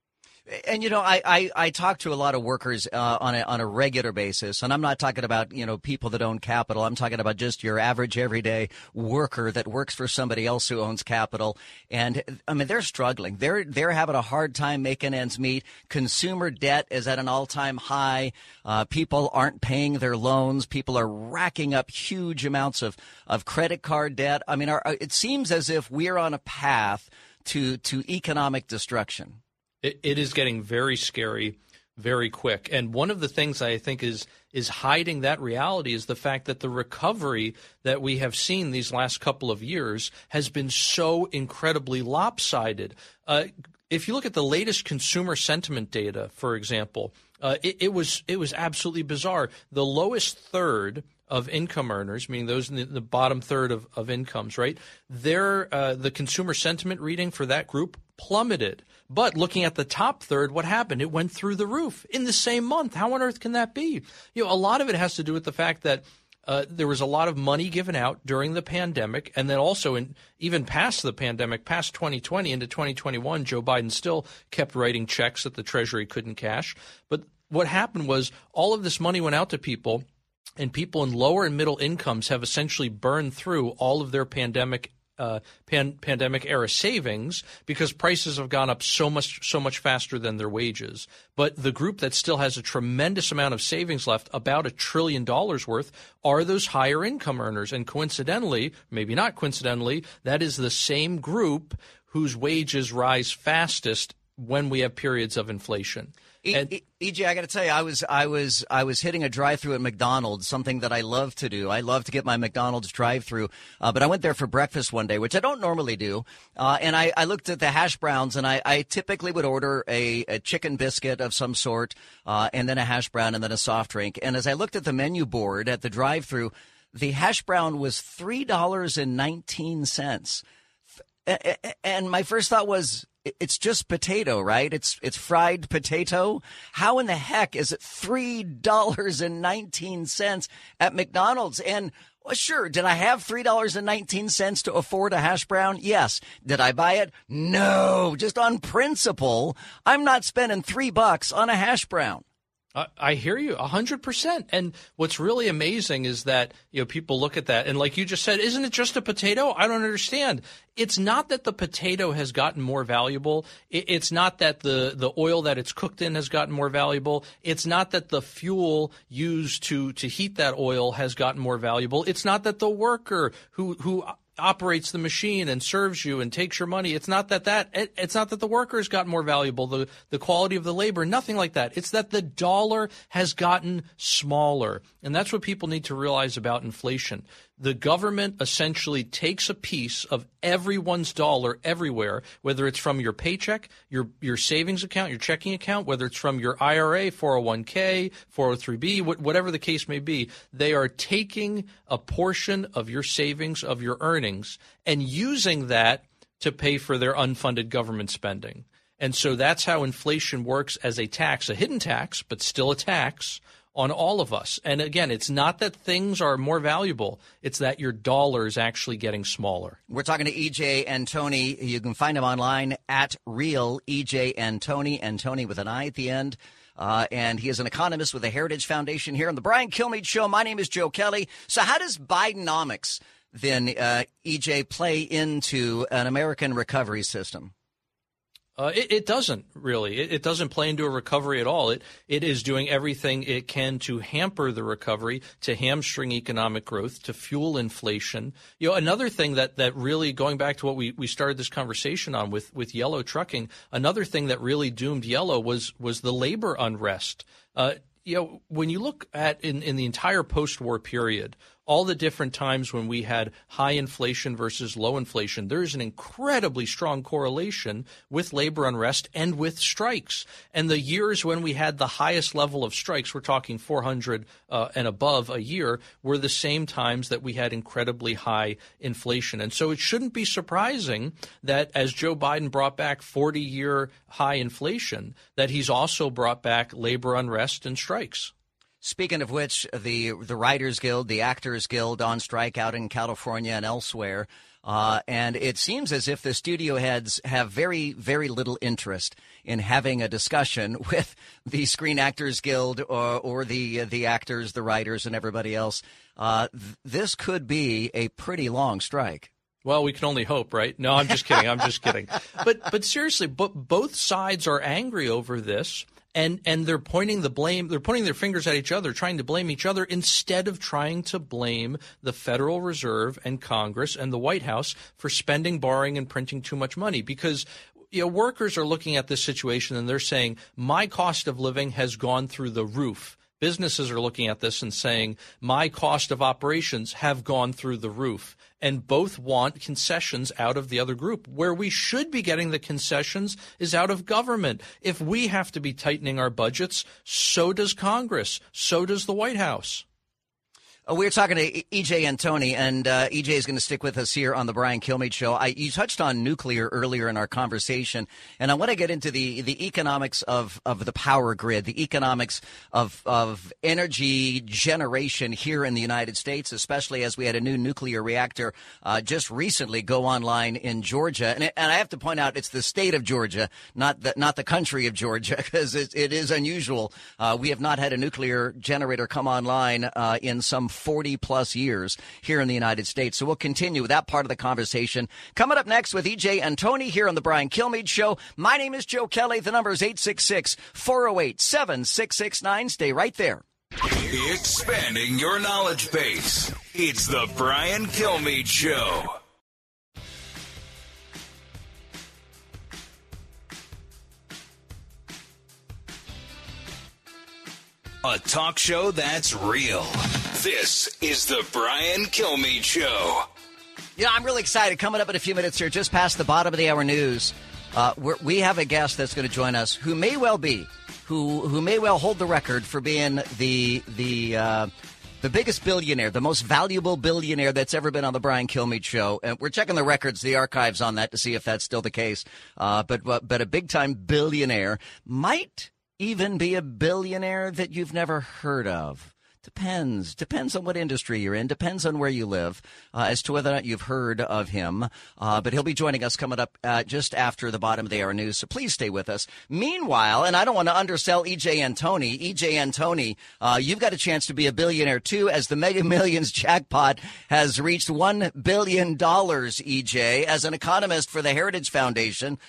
And, you know, I talk to a lot of workers on a regular basis, and I'm not talking about, you know, people that own capital. I'm talking about just your average everyday worker that works for somebody else who owns capital. And, I mean, they're struggling. They're having a hard time making ends meet. Consumer debt is at an all-time high. People aren't paying their loans. People are racking up huge amounts of credit card debt. I mean, it seems as if we're on a path to economic destruction. It is getting very scary very quick. And one of the things I think is hiding that reality is the fact that the recovery that we have seen these last couple of years has been so incredibly lopsided. If you look at the latest consumer sentiment data, for example, it was absolutely bizarre. The lowest third of income earners, meaning those in the bottom third of incomes, right? The consumer sentiment reading for that group plummeted. But looking at the top third, what happened? It went through the roof in the same month. How on earth can that be? You know, a lot of it has to do with the fact that there was a lot of money given out during the pandemic, and then also even past the pandemic, past 2020 into 2021, Joe Biden still kept writing checks that the Treasury couldn't cash. But what happened was all of this money went out to people, and people in lower and middle incomes have essentially burned through all of their pandemic era savings because prices have gone up so much faster than their wages. But the group that still has a tremendous amount of savings left, about $1 trillion worth, are those higher income earners. And coincidentally, maybe not coincidentally, that is the same group whose wages rise fastest when we have periods of inflation. EJ, I got to tell you, I was hitting a drive-through at McDonald's, something that I love to do. I love to get my McDonald's drive-through, but I went there for breakfast one day, which I don't normally do. And I looked at the hash browns, and I typically would order a chicken biscuit of some sort, and then a hash brown, and then a soft drink. And as I looked at the menu board at the drive-through, the hash brown was $3.19. And my first thought was, it's just potato, right? It's fried potato. How in the heck is it $3.19 at McDonald's? And well, sure, did I have $3.19 to afford a hash brown? Yes. Did I buy it? No. Just on principle, I'm not spending $3 on a hash brown. I hear you 100%. And what's really amazing is that, you know, people look at that and like you just said, isn't it just a potato? I don't understand. It's not that the potato has gotten more valuable. It's not that the oil that it's cooked in has gotten more valuable. It's not that the fuel used to heat that oil has gotten more valuable. It's not that the worker who operates the machine and serves you and takes your money. It's not that the workers got more valuable, the quality of the labor, nothing like that. It's that the dollar has gotten smaller. And that's what people need to realize about inflation. The government essentially takes a piece of everyone's dollar everywhere, whether it's from your paycheck, your savings account, your checking account, whether it's from your IRA, 401k, 403b, whatever the case may be. They are taking a portion of your savings, of your earnings, and using that to pay for their unfunded government spending. And so that's how inflation works as a tax, a hidden tax, but still a tax on all of us. And again, it's not that things are more valuable. It's that your dollar is actually getting smaller. We're talking to EJ Antoni. You can find him online at Real EJ Antoni, Antoni with an I at the end. And he is an economist with the Heritage Foundation here on the Brian Kilmeade Show. My name is Joe Kelly. So how does Bidenomics then, EJ, play into an American recovery system? It doesn't really. It doesn't play into a recovery at all. It is doing everything it can to hamper the recovery, to hamstring economic growth, to fuel inflation. You know, another thing that really, going back to what we started this conversation on with Yellow Trucking, another thing that really doomed Yellow was the labor unrest. You know, when you look at in the entire post-war period, all the different times when we had high inflation versus low inflation, there is an incredibly strong correlation with labor unrest and with strikes. And the years when we had the highest level of strikes, we're talking 400 and above a year, were the same times that we had incredibly high inflation. And so it shouldn't be surprising that as Joe Biden brought back 40-year high inflation, that he's also brought back labor unrest and strikes. Speaking of which, the Writers Guild, the Actors Guild on strike out in California and elsewhere. And it seems as if the studio heads have very, very little interest in having a discussion with the Screen Actors Guild or the actors, the writers, and everybody else. This could be a pretty long strike. Well, we can only hope, right? No, I'm just kidding. I'm just kidding. But seriously, both sides are angry over this. And they're pointing the blame. They're pointing their fingers at each other, trying to blame each other instead of trying to blame the Federal Reserve and Congress and the White House for spending, borrowing, and printing too much money. Because workers are looking at this situation and they're saying, my cost of living has gone through the roof. Businesses are looking at this and saying, my cost of operations have gone through the roof. And both want concessions out of the other group. Where we should be getting the concessions is out of government. If we have to be tightening our budgets, so does Congress. So does the White House. We're talking to E.J. Antoni, and E.J. is going to stick with us here on the Brian Kilmeade Show. You touched on nuclear earlier in our conversation, and I want to get into the economics of the power grid, the economics of energy generation here in the United States, especially as we had a new nuclear reactor just recently go online in Georgia. And I have to point out, it's the state of Georgia, not the country of Georgia, because it is unusual. We have not had a nuclear generator come online in some 40-plus years here in the United States. So we'll continue with that part of the conversation. Coming up next with E.J. Antoni here on the Brian Kilmeade Show. My name is Joe Kelly. The number is 866-408-7669. Stay right there. Expanding your knowledge base. It's the Brian Kilmeade Show. A talk show that's real. This is the Brian Kilmeade Show. Yeah, I'm really excited. Coming up in a few minutes here, just past the bottom of the hour news, we have a guest that's going to join us who may well be, who may well hold the record for being the biggest billionaire, the most valuable billionaire that's ever been on the Brian Kilmeade Show. And we're checking the records, the archives on that to see if that's still the case. But a big-time billionaire might even be a billionaire that you've never heard of. Depends on what industry you're in, depends on where you live, as to whether or not you've heard of him. But he'll be joining us coming up just after the bottom of the hour news, so please stay with us. Meanwhile, and I don't want to undersell E.J. Antoni, you've got a chance to be a billionaire too, as the Mega Millions jackpot has reached $1 billion, E.J. As an economist for the Heritage Foundation,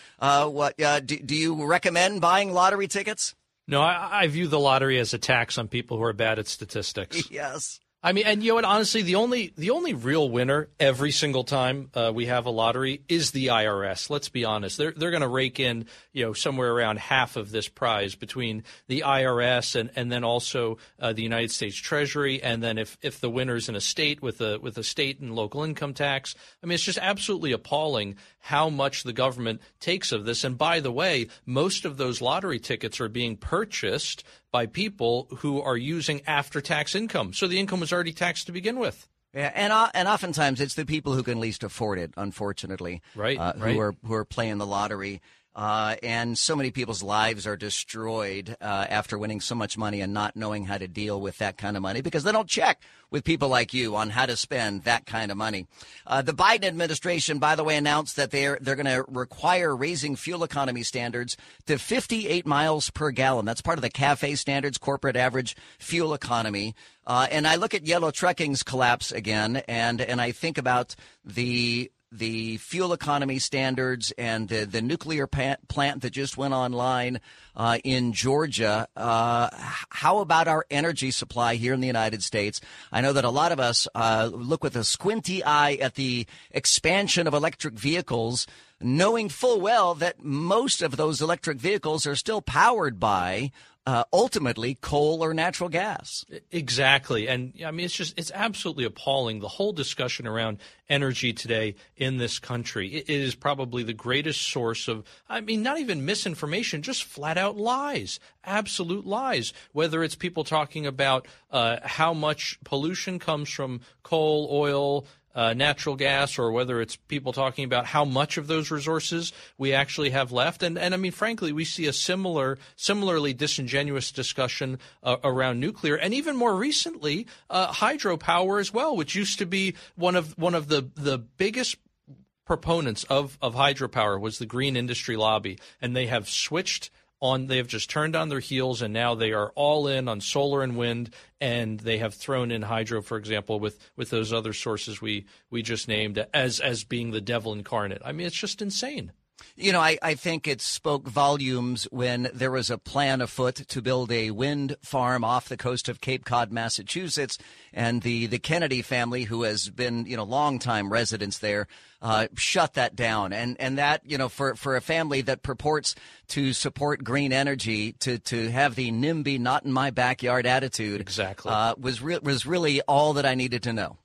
do you recommend buying lottery tickets? No, I view the lottery as a tax on people who are bad at statistics. Yes. I mean, and you know what? Honestly, the only real winner every single time we have a lottery is the IRS. Let's be honest; they're going to rake in somewhere around half of this prize between the IRS and then also the United States Treasury, and then if the winner's in a state with a state and local income tax. I mean, it's just absolutely appalling how much the government takes of this. And by the way, most of those lottery tickets are being purchased by people who are using after-tax income. So the income was already taxed to begin with. Yeah, and oftentimes it's the people who can least afford it, unfortunately, right. Who are playing the lottery. And so many people's lives are destroyed after winning so much money and not knowing how to deal with that kind of money because they don't check with people like you on how to spend that kind of money. The Biden administration, by the way, announced that they're going to require raising fuel economy standards to 58 miles per gallon. That's part of the CAFE standards, corporate average fuel economy. And I look at Yellow Trucking's collapse again, and I think about the fuel economy standards and the nuclear plant that just went online in Georgia. How about our energy supply here in the United States? I know that a lot of us look with a squinty eye at the expansion of electric vehicles, knowing full well that most of those electric vehicles are still powered by ultimately coal or natural gas. Exactly. And I mean, it's absolutely appalling. The whole discussion around energy today in this country, it is probably the greatest source of, I mean, not even misinformation, just flat out lies, absolute lies, whether it's people talking about how much pollution comes from coal, oil, natural gas, or whether it's people talking about how much of those resources we actually have left. And I mean, frankly, we see a similarly disingenuous discussion around nuclear, and even more recently, hydropower as well, which used to be one of the biggest proponents of hydropower was the green industry lobby, and they have switched on. They have just turned on their heels, and now they are all in on solar and wind, and they have thrown in hydro, for example, with those other sources we just named as being the devil incarnate. I mean, it's just insane. You know, I think it spoke volumes when there was a plan afoot to build a wind farm off the coast of Cape Cod, Massachusetts, and the Kennedy family, who has been, longtime residents there, shut that down. And that, for a family that purports to support green energy, to have the NIMBY, not in my backyard attitude, exactly, was really all that I needed to know.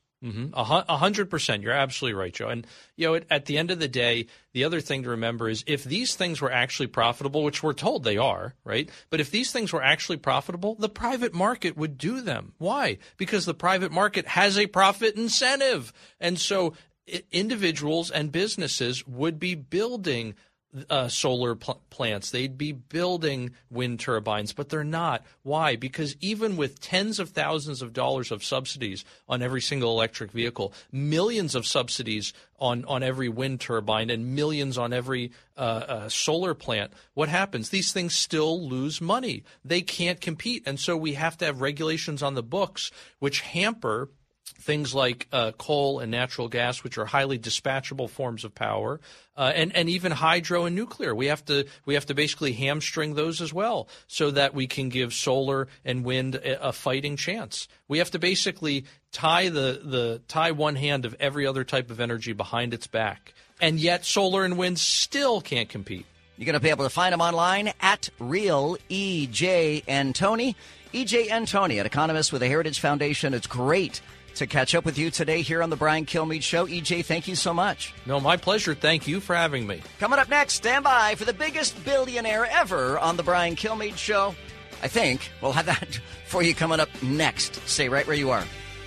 100%. You're absolutely right, Joe. And, at the end of the day, the other thing to remember is if these things were actually profitable, which we're told they are, right? But if these things were actually profitable, the private market would do them. Why? Because the private market has a profit incentive. And so individuals and businesses would be building solar plants. They'd be building wind turbines, but they're not. Why? Because even with tens of thousands of dollars of subsidies on every single electric vehicle, millions of subsidies on every wind turbine, and millions on every solar plant, what happens? These things still lose money. They can't compete. And so we have to have regulations on the books which hamper things like coal and natural gas, which are highly dispatchable forms of power, and even hydro and nuclear. We have to basically hamstring those as well, so that we can give solar and wind a fighting chance. We have to basically tie tie one hand of every other type of energy behind its back, and yet solar and wind still can't compete. You're going to be able to find them online at Real EJ Antoni. EJ Antoni, an economist with the Heritage Foundation. It's great to catch up with you today here on the Brian Kilmeade Show. EJ, thank you so much. No, my pleasure. Thank you for having me. Coming up next, stand by for the biggest billionaire ever on the Brian Kilmeade Show. I think we'll have that for you coming up next. Stay right where you are.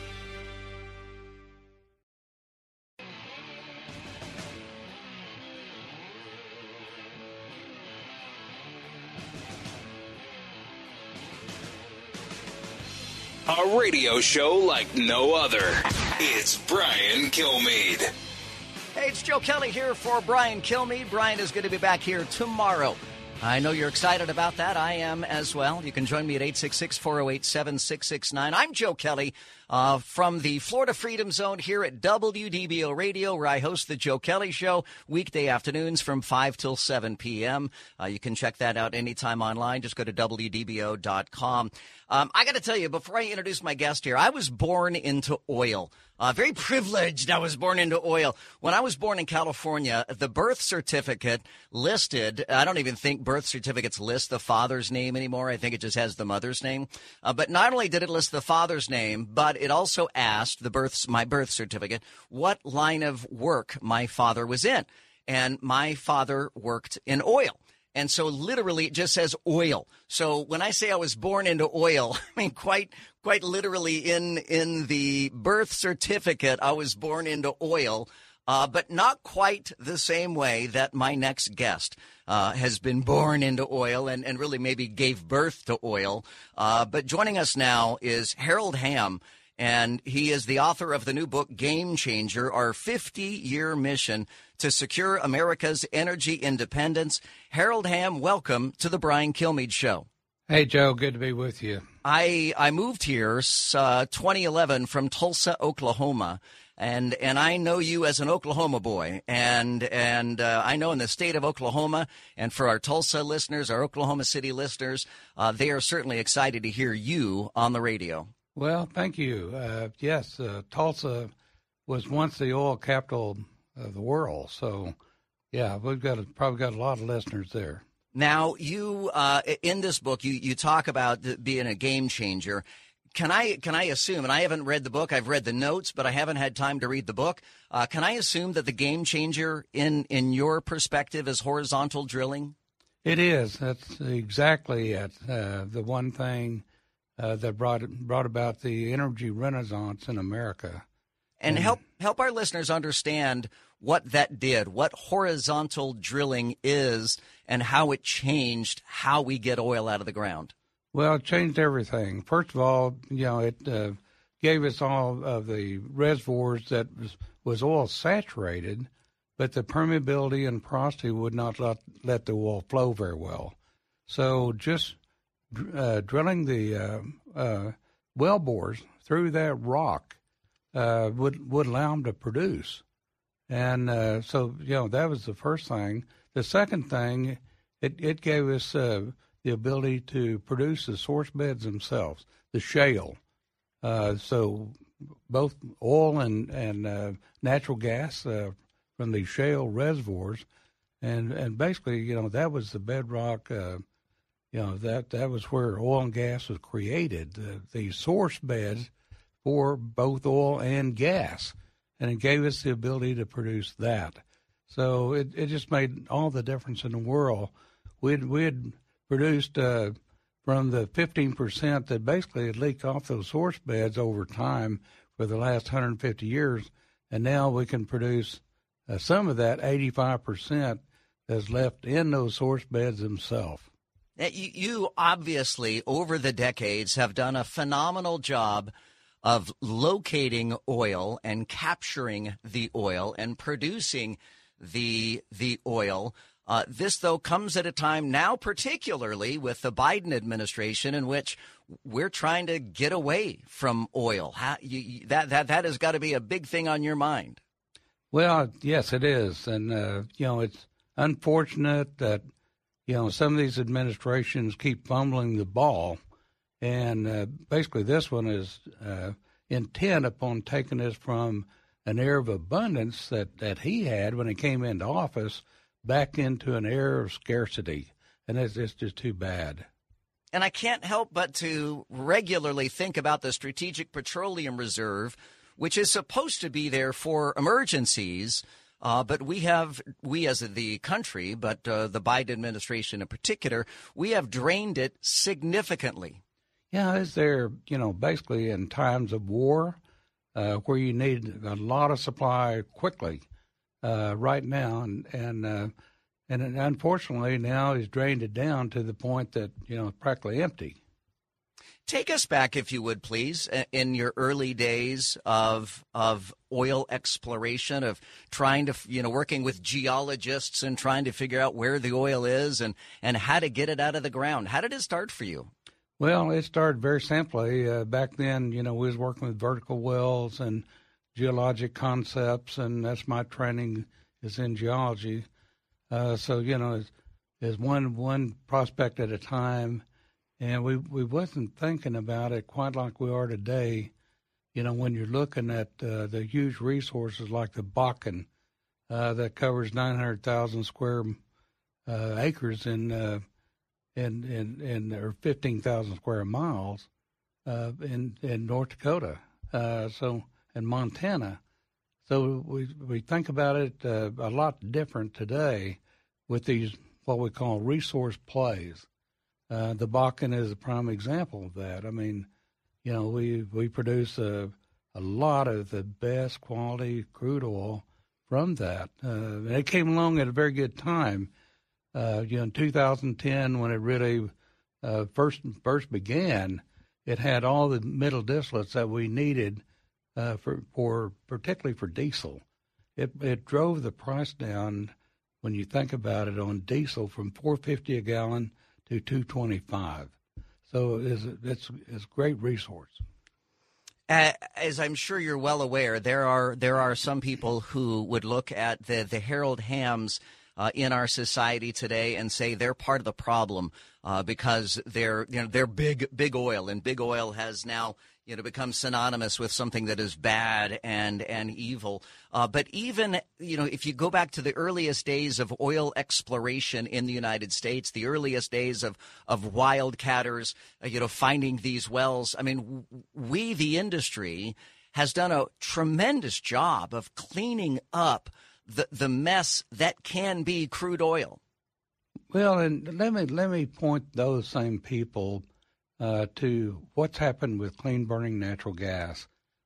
A radio show like no other. It's Brian Kilmeade. Hey, it's Joe Kelly here for Brian Kilmeade. Brian is going to be back here tomorrow. I know you're excited about that. I am as well. You can join me at 866-408-7669. I'm Joe Kelly from the Florida Freedom Zone here at WDBO Radio, where I host the Joe Kelly Show weekday afternoons from 5 till 7 p.m. You can check that out anytime online. Just go to WDBO.com. I got to tell you, before I introduce my guest here, I was born into oil. Very privileged I was born into oil. When I was born in California, the birth certificate listed, I don't even think birth certificates list the father's name anymore. I think it just has the mother's name. But not only did it list the father's name, but it also asked my birth certificate what line of work my father was in. And my father worked in oil. And so literally it just says oil. So when I say I was born into oil, I mean quite literally in the birth certificate, I was born into oil, but not quite the same way that my next guest has been born into oil and really maybe gave birth to oil. But joining us now is Harold Hamm. And he is the author of the new book, Game Changer, our 50-year mission to secure America's energy independence. Harold Hamm, welcome to the Brian Kilmeade Show. Hey, Joe. Good to be with you. I moved here 2011 from Tulsa, Oklahoma. And I know you as an Oklahoma boy, and I know in the state of Oklahoma, and for our Tulsa listeners, our Oklahoma City listeners, they are certainly excited to hear you on the radio. Well, thank you. Yes, Tulsa was once the oil capital of the world. So, yeah, we've probably got a lot of listeners there. Now, you in this book, you talk about being a game changer. Can I assume, and I haven't read the book, I've read the notes, but I haven't had time to read the book. Can I assume that the game changer in your perspective is horizontal drilling? It is. That's exactly it. The one thing that brought about the energy renaissance in America. And help our listeners understand what that did, what horizontal drilling is, and how it changed how we get oil out of the ground. Well, it changed everything. First of all, it gave us all of the reservoirs that was oil saturated, but the permeability and porosity would not let the oil flow very well. So just drilling the well bores through that rock would allow them to produce. And so that was the first thing. The second thing, it gave us the ability to produce the source beds themselves, the shale. So both oil and natural gas from the shale reservoirs, and basically, that was the bedrock. That was where oil and gas was created. The source beds for both oil and gas, and it gave us the ability to produce that. So it just made all the difference in the world. We'd produced from the 15% that basically had leaked off those source beds over time for the last 150 years, and now we can produce some of that 85% that's left in those source beds themselves. You obviously, over the decades, have done a phenomenal job of locating oil and capturing the oil and producing the oil. This, though, comes at a time now, particularly with the Biden administration, in which we're trying to get away from oil. That has got to be a big thing on your mind. Well, yes, it is. And, it's unfortunate that, some of these administrations keep fumbling the ball. And basically this one is intent upon taking us from an era of abundance that he had when he came into office back into an era of scarcity. And it's just too bad. And I can't help but to regularly think about the Strategic Petroleum Reserve, which is supposed to be there for emergencies. But we as the country, but the Biden administration in particular, we have drained it significantly. Yeah, it's there, basically in times of war where you need a lot of supply quickly right now. And unfortunately now he's drained it down to the point that, it's practically empty. Take us back, if you would, please, in your early days of oil exploration, of trying to, working with geologists and trying to figure out where the oil is and how to get it out of the ground. How did it start for you? Well, it started very simply. Back then, we was working with vertical wells and geologic concepts, and that's my training is in geology. So, it's one prospect at a time. And we wasn't thinking about it quite like we are today. When you're looking at the huge resources like the Bakken that covers 900,000 square acres in or 15,000 square miles in North Dakota, and Montana. So we think about it a lot different today with these what we call resource plays. The Bakken is a prime example of that. I mean, we produce a lot of the best quality crude oil from that. And it came along at a very good time. In 2010, when it really first began, it had all the middle distillates that we needed for particularly for diesel. It drove the price down, when you think about it, on diesel from $4.50 a gallon to $2.25. So it's a great resource. As I'm sure you're well aware, there are some people who would look at the Harold Hams in our society today and say they're part of the problem because they're big oil, and big oil has now become synonymous with something that is bad and evil. But even, if you go back to the earliest days of oil exploration in the United States, the earliest days of wildcatters, finding these wells, I mean, we, the industry, has done a tremendous job of cleaning up the mess that can be crude oil. Well, and let me point those same people to what's happened with clean burning natural gas.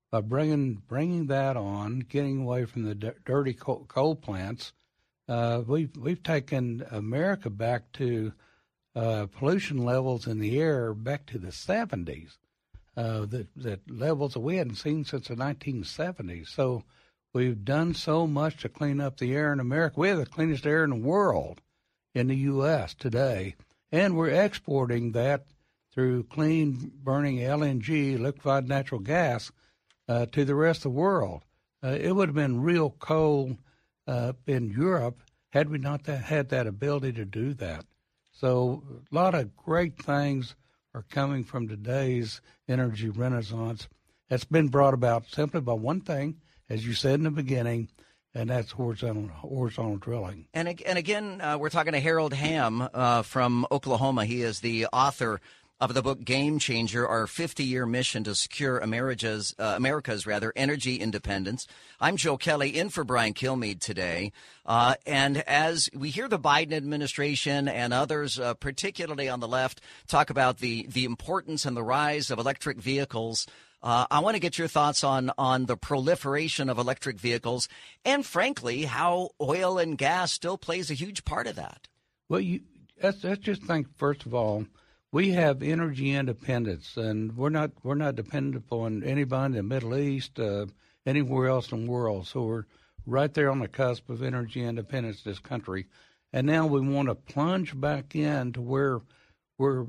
by bringing that on, getting away from the dirty coal plants, we've taken America back to pollution levels in the air back to the 70s, that levels that we hadn't seen since the 1970s. So we've done so much to clean up the air in America. We have the cleanest air in the world in the U.S. today, and we're exporting that through clean burning LNG, liquefied natural gas, to the rest of the world. It would have been real cold in Europe had we not had that ability to do that. So a lot of great things are coming from today's energy renaissance. It's been brought about simply by one thing, as you said in the beginning, and that's horizontal drilling. And again, we're talking to Harold Hamm from Oklahoma. He is the author of the book Game Changer, our 50-year mission to secure America's energy independence. I'm Joe Kelly, in for Brian Kilmeade today. And as we hear the Biden administration and others, particularly on the left, talk about the importance and the rise of electric vehicles, I want to get your thoughts on the proliferation of electric vehicles and, frankly, how oil and gas still plays a huge part of that. Well, let's just think, first of all, we have energy independence, and we're not dependent upon anybody in the Middle East, anywhere else in the world. So we're right there on the cusp of energy independence, this country. And now we want to plunge back into where we're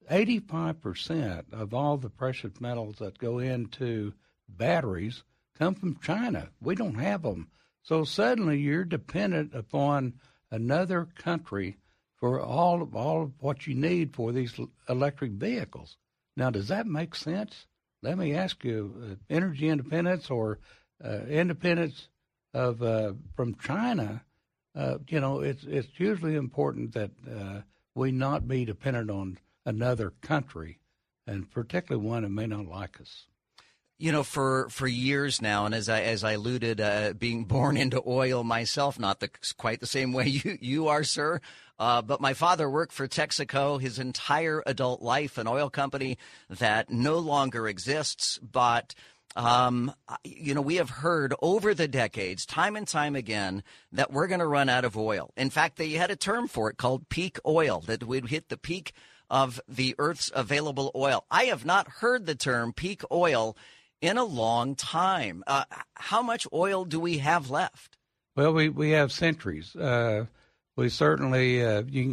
85% of all the precious metals that go into batteries come from China. We don't have them. So suddenly you're dependent upon another country for all of what you need for these electric vehicles. Now, does that make sense? Let me ask you, energy independence or independence of from China, it's hugely important that we not be dependent on another country, and particularly one that may not like us. You know, for years now, and as I alluded, being born into oil myself, not quite the same way you are, sir, but my father worked for Texaco his entire adult life, an oil company that no longer exists. But, we have heard over the decades, time and time again, that we're going to run out of oil. In fact, they had a term for it called peak oil, that we'd hit the peak of the Earth's available oil. I have not heard the term peak oil in a long time. How much oil do we have left? Well, we have centuries. We certainly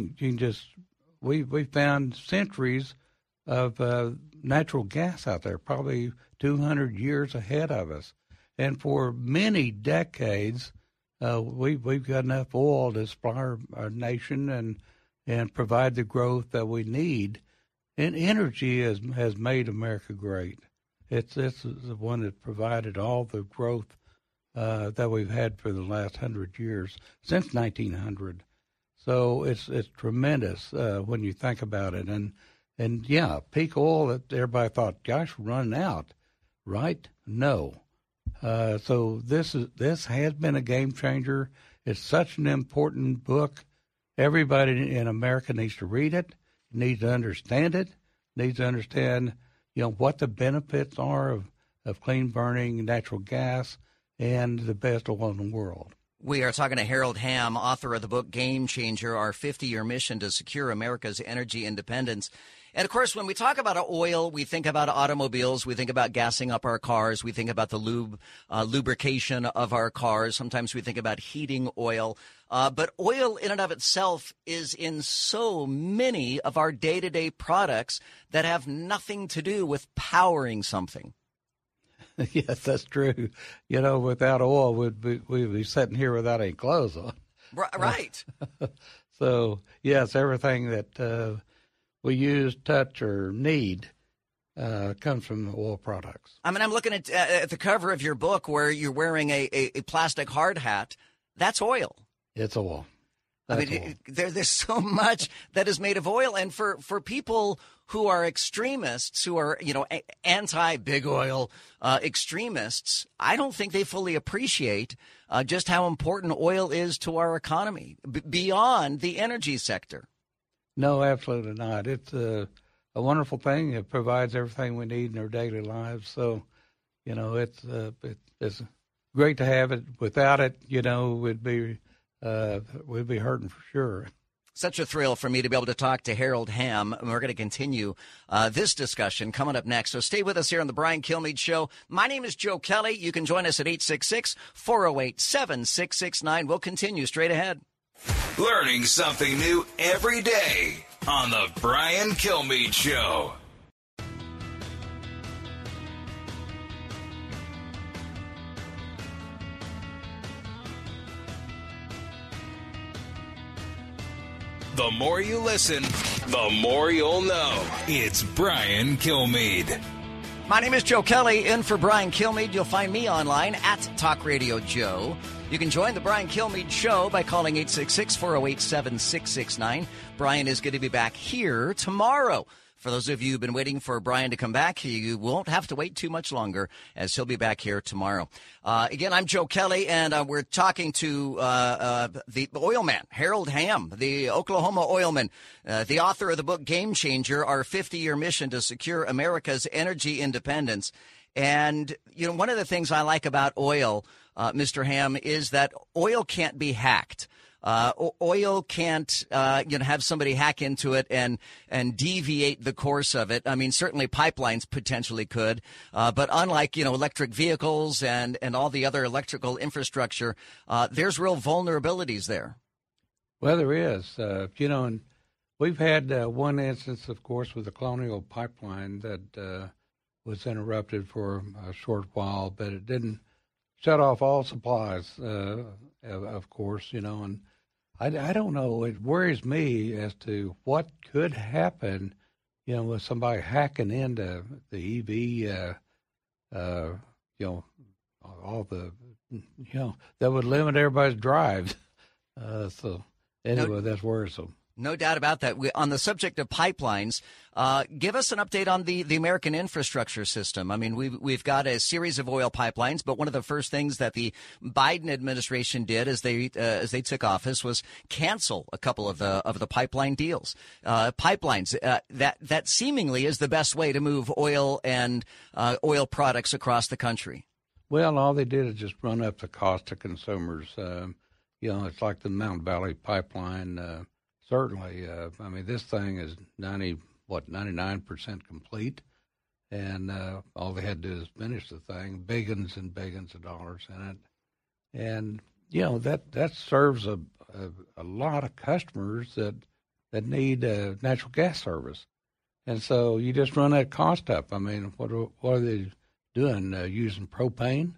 we found centuries of natural gas out there, probably 200 years ahead of us, and for many decades, we've got enough oil to supply our nation and provide the growth that we need. And energy has made America great. It's the one that provided all the growth that we've had for the last 100 years, since 1900. So it's tremendous when you think about it. And yeah, peak oil, that everybody thought, gosh, we're running out, right? No. So this has been a game changer. It's such an important book. Everybody in America needs to read it, needs to understand it, needs to understand what the benefits are of clean burning natural gas and the best oil in the world. We are talking to Harold Hamm, author of the book Game Changer, our 50-year mission to secure America's energy independence. And, of course, when we talk about oil, we think about automobiles, we think about gassing up our cars, we think about the lubrication of our cars. Sometimes we think about heating oil. But oil in and of itself is in so many of our day-to-day products that have nothing to do with powering something. Yes, that's true. Without oil, we'd be sitting here without any clothes on. Right. So, yes, everything that we use, touch, or need comes from oil products. I mean, I'm looking at the cover of your book where you're wearing a plastic hard hat. That's oil. It's oil. There's so much that is made of oil. And for people who are extremists, who are, anti-big oil extremists, I don't think they fully appreciate just how important oil is to our economy beyond the energy sector. No, absolutely not. It's a wonderful thing. It provides everything we need in our daily lives. So, it's great to have it. Without it, we'd be hurting for sure. Such a thrill for me to be able to talk to Harold Hamm. And we're going to continue this discussion coming up next. So stay with us here on the Brian Kilmeade Show. My name is Joe Kelly. You can join us at 866-408-7669. We'll continue straight ahead. Learning something new every day on the Brian Kilmeade Show. The more you listen, the more you'll know. It's Brian Kilmeade. My name is Joe Kelly, in for Brian Kilmeade. You'll find me online at Talk Radio Joe. You can join the Brian Kilmeade Show by calling 866-408-7669. Brian is going to be back here tomorrow. For those of you who've been waiting for Brian to come back, you won't have to wait too much longer, as he'll be back here tomorrow. Again, I'm Joe Kelly, and we're talking to the oil man, Harold Hamm, the Oklahoma oilman, the author of the book Game Changer, Our 50-Year Mission to Secure America's Energy Independence. And, one of the things I like about oil, Mr. Hamm, is that oil can't be hacked. Oil can't, have somebody hack into it and deviate the course of it. I mean, certainly pipelines potentially could, but unlike, electric vehicles and all the other electrical infrastructure, there's real vulnerabilities there. Well, there is, and we've had one instance, of course, with the Colonial Pipeline that was interrupted for a short while, but it didn't shut off all supplies, of course, and I don't know. It worries me as to what could happen, with somebody hacking into the EV, all the, that would limit everybody's drives. So anyway, that's worrisome. No doubt about that. On the subject of pipelines, give us an update on the American infrastructure system. I mean, we've got a series of oil pipelines, but one of the first things that the Biden administration did as they took office was cancel a couple of the pipeline deals. Pipelines that seemingly is the best way to move oil and oil products across the country. Well, all they did is just run up the cost to consumers. It's like the Mountain Valley Pipeline. Certainly, I mean, this thing is 99% complete, and all they had to do is finish the thing, billions and billions of dollars in it, and that serves a lot of customers that need natural gas service, and so you just run that cost up. I mean, what are they doing? Using propane?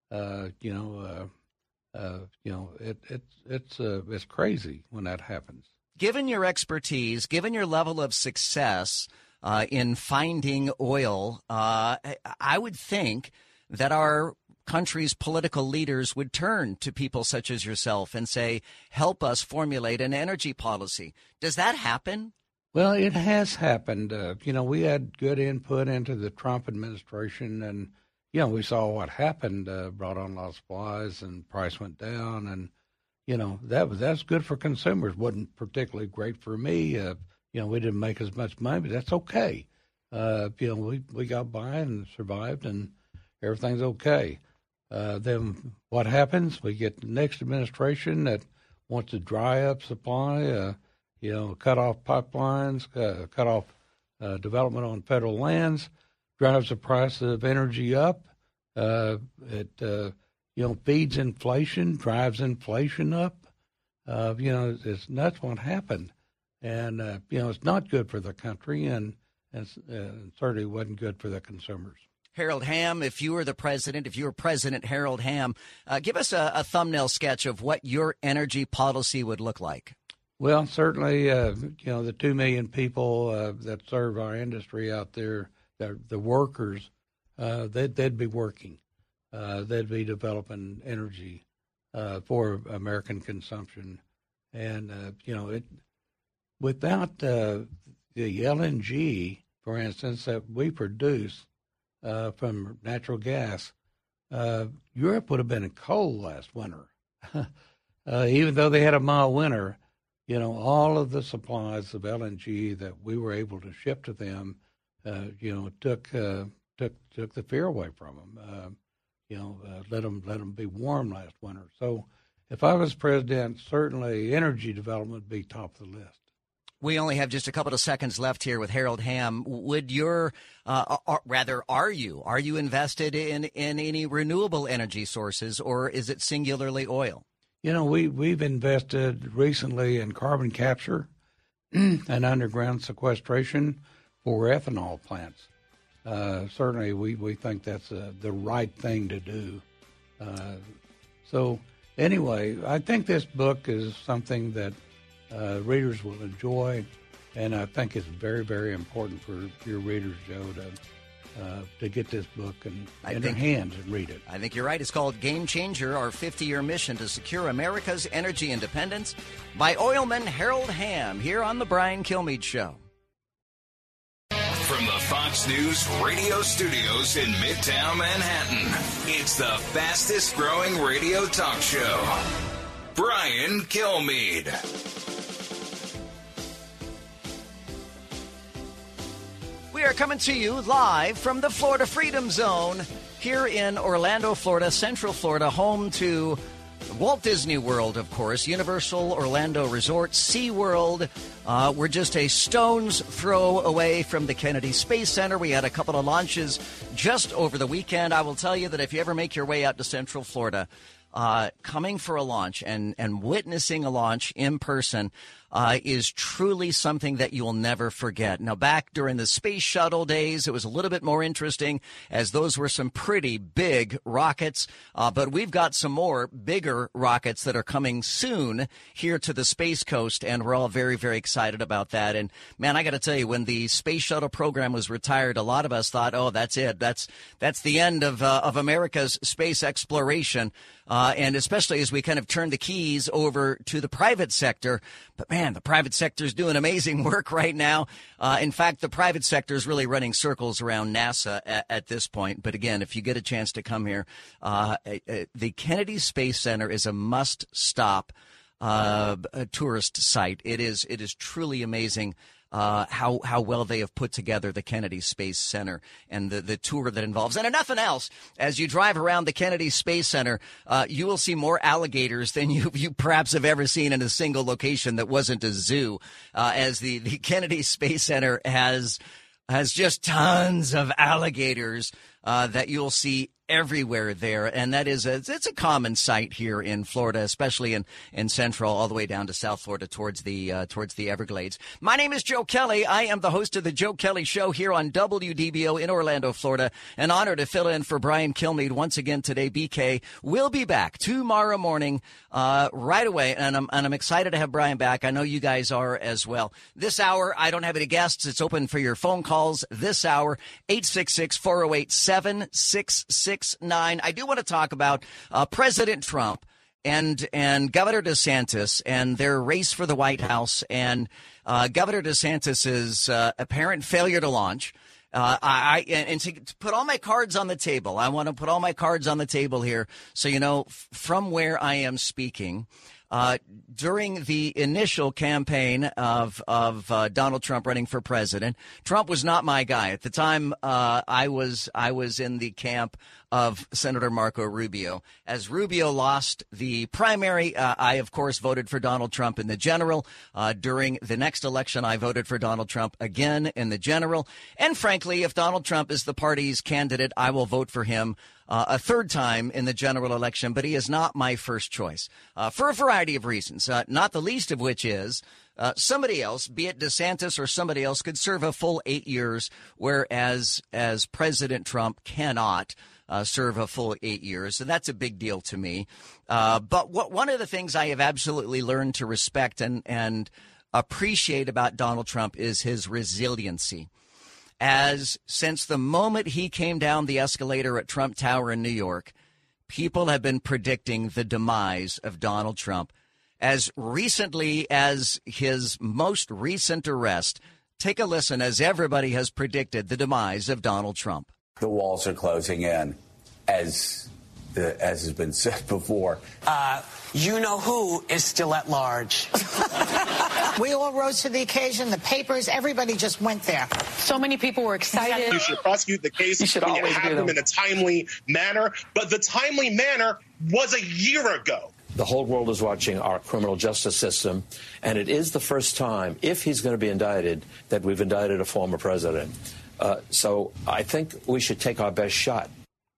It's crazy when that happens. Given your expertise, given your level of success in finding oil, I would think that our country's political leaders would turn to people such as yourself and say, help us formulate an energy policy. Does that happen? Well, it has happened. We had good input into the Trump administration, and, we saw what happened, brought on a lot of supplies and price went down, and that's good for consumers. Wasn't particularly great for me. We didn't make as much money, but that's okay. We got by and survived, and everything's okay. Then what happens? We get the next administration that wants to dry up supply, cut off pipelines, cut off development on federal lands, drives the price of energy up. It feeds inflation, drives inflation up. It's nuts what happened. And, it's not good for the country, and certainly wasn't good for the consumers. Harold Hamm, if you were President Harold Hamm, give us a thumbnail sketch of what your energy policy would look like. Well, certainly, the 2 million people that serve our industry out there, the workers, they'd be working. They'd be developing energy for American consumption, and without the LNG, for instance, that we produce from natural gas, Europe would have been in cold last winter. Even though they had a mild winter, all of the supplies of LNG that we were able to ship to them, took took the fear away from them. Let them be warm last winter. So if I was president, certainly energy development would be top of the list. We only have just a couple of seconds left here with Harold Hamm. Would your, are you invested in any renewable energy sources, or is it singularly oil? We've invested recently in carbon capture and underground sequestration for ethanol plants. Certainly, we think that's the right thing to do. So anyway, I think this book is something that readers will enjoy, and I think it's very, very important for your readers, Joe, to get this book in their hands and read it. I think you're right. It's called Game Changer, our 50-year mission to secure America's energy independence, by oilman Harold Hamm, here on The Brian Kilmeade Show. From the Fox News radio studios in Midtown Manhattan, it's the fastest growing radio talk show. Brian Kilmeade. We are coming to you live from the Florida Freedom Zone here in Orlando, Florida, Central Florida, home to Walt Disney World, of course, Universal Orlando Resort, SeaWorld. We're just a stone's throw away from the Kennedy Space Center. We had a couple of launches just over the weekend. I will tell you that if you ever make your way out to Central Florida, coming for a launch and witnessing a launch in person is truly something that you will never forget. Now, back during the space shuttle days, it was a little bit more interesting, as those were some pretty big rockets. But we've got some more bigger rockets that are coming soon here to the Space Coast, and we're all very, very excited about that. And, man, I got to tell you, when the space shuttle program was retired, a lot of us thought, oh, that's it. That's the end of America's space exploration. And especially as we kind of turn the keys over to the private sector. But, man, the private sector is doing amazing work right now. In fact, the private sector is really running circles around NASA at this point. But, again, if you get a chance to come here, the Kennedy Space Center is a must-stop tourist site. It is truly amazing. How well they have put together the Kennedy Space Center and the tour that involves. And if nothing else, as you drive around the Kennedy Space Center, you will see more alligators than you perhaps have ever seen in a single location that wasn't a zoo, as the Kennedy Space Center has just tons of alligators that you'll see everywhere there, and that is it's a common sight here in Florida, especially in Central, all the way down to South Florida towards the Everglades. My name is Joe Kelly. I am the host of the Joe Kelly Show here on WDBO in Orlando, Florida. An honor to fill in for Brian Kilmeade once again today. BK will be back tomorrow morning right away, and I'm excited to have Brian back. I know you guys are as well. This hour, I don't have any guests. It's open for your phone calls this hour, 866-408-7669. I do want to talk about President Trump and Governor DeSantis and their race for the White House, and Governor DeSantis's apparent failure to launch. And to put all my cards on the table, I want to put all my cards on the table here, so you know from where I am speaking. During the initial campaign of Donald Trump running for president, Trump was not my guy. At the time, I was in the camp of Senator Marco Rubio. As Rubio lost the primary, I, of course, voted for Donald Trump in the general. During the next election, I voted for Donald Trump again in the general. And frankly, if Donald Trump is the party's candidate, I will vote for him a third time in the general election, but he is not my first choice for a variety of reasons, not the least of which is somebody else, be it DeSantis or somebody else, could serve a full 8 years, whereas as President Trump cannot serve a full 8 years. And that's a big deal to me. But one of the things I have absolutely learned to respect and appreciate about Donald Trump is his resiliency. As since the moment he came down the escalator at Trump Tower in New York, people have been predicting the demise of Donald Trump. As recently as his most recent arrest, take a listen as everybody has predicted the demise of Donald Trump. The walls are closing in. As as has been said before. You know who is still at large. We all rose to the occasion. The papers, everybody just went there. So many people were excited. You should prosecute the case. You should always have them in a timely manner. But the timely manner was a year ago. The whole world is watching our criminal justice system, and it is the first time, if he's going to be indicted, that we've indicted a former president. So I think we should take our best shot.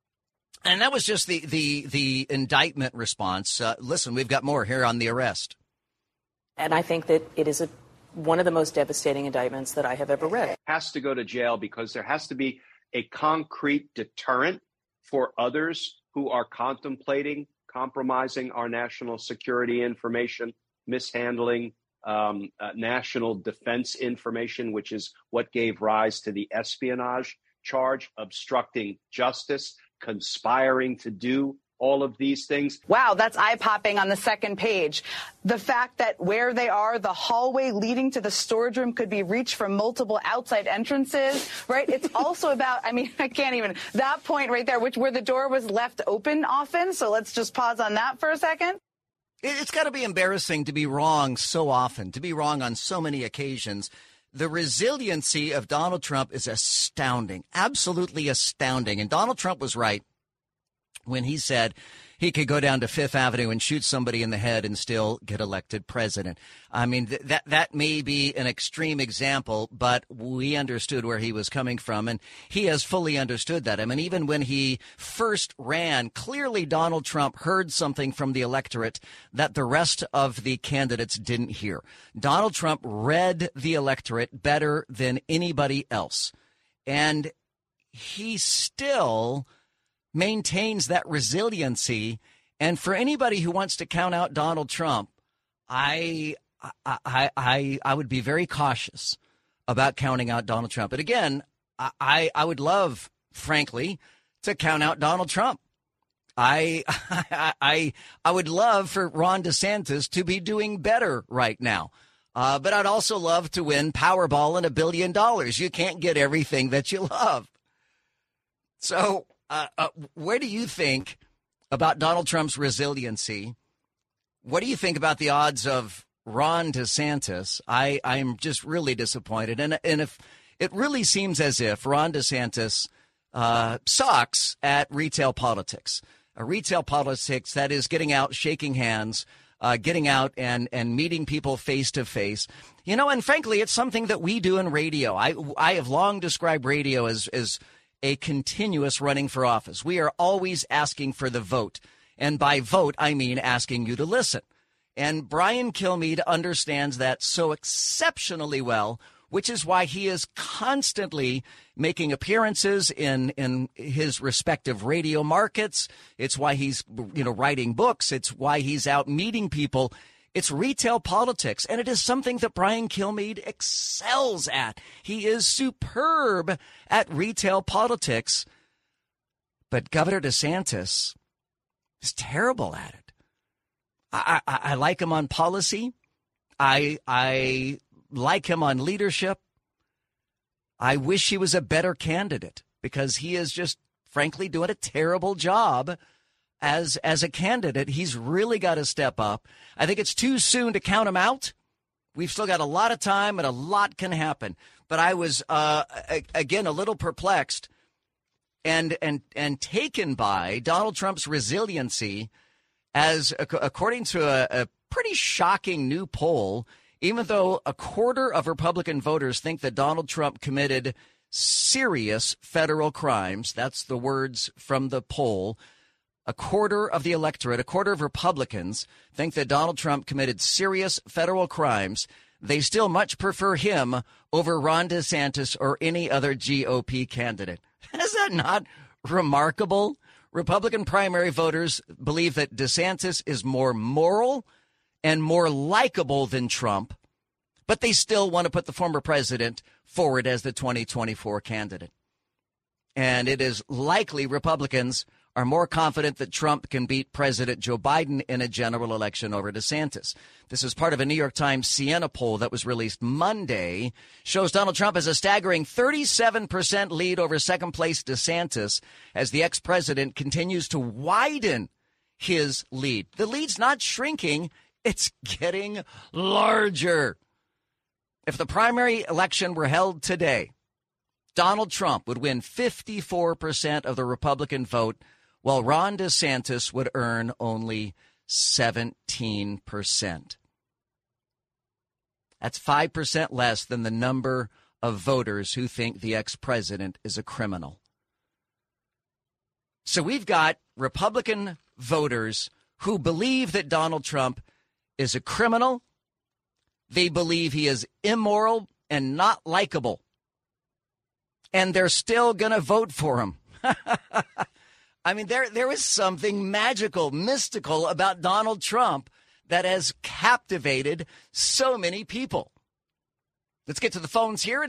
And that was just the indictment response. Listen, we've got more here on the arrest. And I think that it is one of the most devastating indictments that I have ever read. Has to go to jail because there has to be a concrete deterrent for others who are contemplating compromising our national security information, mishandling national defense information, which is what gave rise to the espionage charge, obstructing justice, conspiring to do all of these things. Wow, that's eye-popping on the second page. The fact that where they are, the hallway leading to the storage room could be reached from multiple outside entrances, right? It's also about, I mean, I can't even, that point right there, where the door was left open often. So let's just pause on that for a second. It's got to be embarrassing to be wrong so often, to be wrong on so many occasions. The resiliency of Donald Trump is astounding, absolutely astounding. And Donald Trump was right when he said he could go down to Fifth Avenue and shoot somebody in the head and still get elected president. I mean, that may be an extreme example, but we understood where he was coming from, and he has fully understood that. I mean, even when he first ran, clearly Donald Trump heard something from the electorate that the rest of the candidates didn't hear. Donald Trump read the electorate better than anybody else, and he still maintains that resiliency. And for anybody who wants to count out Donald Trump, I would be very cautious about counting out Donald Trump. But again, I would love, frankly, to count out Donald Trump. I would love for Ron DeSantis to be doing better right now. But I'd also love to win Powerball and $1 billion. You can't get everything that you love. So where do you think about Donald Trump's resiliency? What do you think about the odds of Ron DeSantis? I'm just really disappointed. And if it really seems as if Ron DeSantis sucks at retail politics, retail politics that is getting out, shaking hands, getting out and meeting people face to face. You know, and frankly, it's something that we do in radio. I have long described radio as a continuous running for office. We are always asking for the vote. And by vote, I mean asking you to listen. And Brian Kilmeade understands that so exceptionally well, which is why he is constantly making appearances in his respective radio markets. It's why he's, writing books. It's why he's out meeting people. It's retail politics, and it is something that Brian Kilmeade excels at. He is superb at retail politics, but Governor DeSantis is terrible at it. I like him on policy. I like him on leadership. I wish he was a better candidate because he is just, frankly, doing a terrible job as a candidate. He's really got to step up. I think it's too soon to count him out. We've still got a lot of time and a lot can happen. But I was, again, a little perplexed and taken by Donald Trump's resiliency as, according to a pretty shocking new poll, even though a quarter of Republican voters think that Donald Trump committed serious federal crimes. That's the words from the poll. A quarter of the electorate, a quarter of Republicans think that Donald Trump committed serious federal crimes. They still much prefer him over Ron DeSantis or any other GOP candidate. Is that not remarkable? Republican primary voters believe that DeSantis is more moral and more likable than Trump, but they still want to put the former president forward as the 2024 candidate. And it is likely Republicans are more confident that Trump can beat President Joe Biden in a general election over DeSantis. This is part of a New York Times Siena poll that was released Monday. Shows Donald Trump has a staggering 37% lead over second-place DeSantis as the ex-president continues to widen his lead. The lead's not shrinking. It's getting larger. If the primary election were held today, Donald Trump would win 54% of the Republican vote, while Ron DeSantis would earn only 17%. That's 5% less than the number of voters who think the ex-president is a criminal. So we've got Republican voters who believe that Donald Trump is a criminal. They believe he is immoral and not likable. And they're still going to vote for him. I mean, there is something magical, mystical about Donald Trump that has captivated so many people. Let's get to the phones here at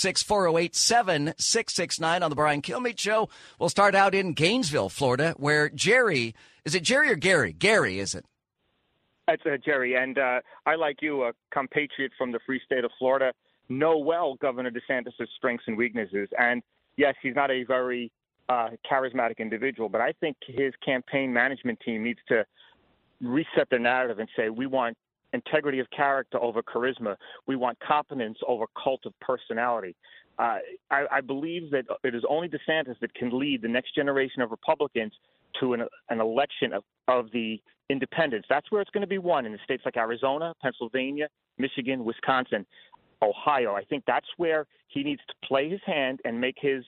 866-408-7669 on the Brian Kilmeade Show. We'll start out in Gainesville, Florida, where Jerry, is it Jerry or Gary? Gary, is it? It's Jerry, and I, like you, a compatriot from the free state of Florida, know well Governor DeSantis' strengths and weaknesses. And, yes, he's not a very charismatic individual, but I think his campaign management team needs to reset the narrative and say, we want integrity of character over charisma. We want competence over cult of personality. I believe that it is only DeSantis that can lead the next generation of Republicans to an election of the independents. That's where it's going to be won in the states like Arizona, Pennsylvania, Michigan, Wisconsin, Ohio. I think that's where he needs to play his hand and make his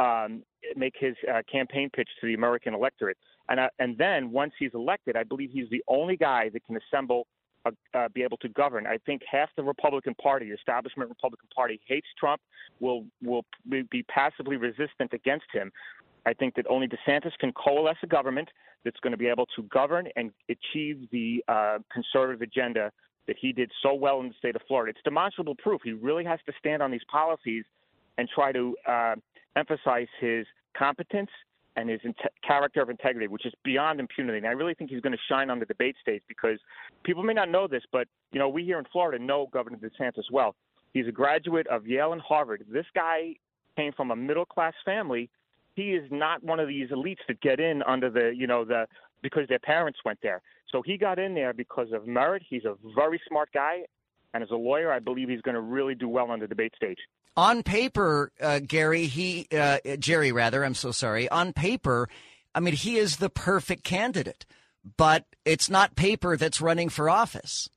campaign pitch to the American electorate. And then once he's elected, I believe he's the only guy that can assemble, be able to govern. I think half the Republican Party, the establishment Republican Party, hates Trump, will be passively resistant against him. I think that only DeSantis can coalesce a government that's going to be able to govern and achieve the conservative agenda that he did so well in the state of Florida. It's demonstrable proof. He really has to stand on these policies and try to emphasize his competence and his character of integrity, which is beyond impunity. And I really think he's going to shine on the debate stage because people may not know this, but, you know, we here in Florida know Governor DeSantis well. He's a graduate of Yale and Harvard. This guy came from a middle-class family. He is not one of these elites that get in under because their parents went there. So he got in there because of merit. He's a very smart guy. And as a lawyer, I believe he's going to really do well on the debate stage. On paper, Jerry, I'm so sorry. On paper, I mean, he is the perfect candidate, but it's not paper that's running for office.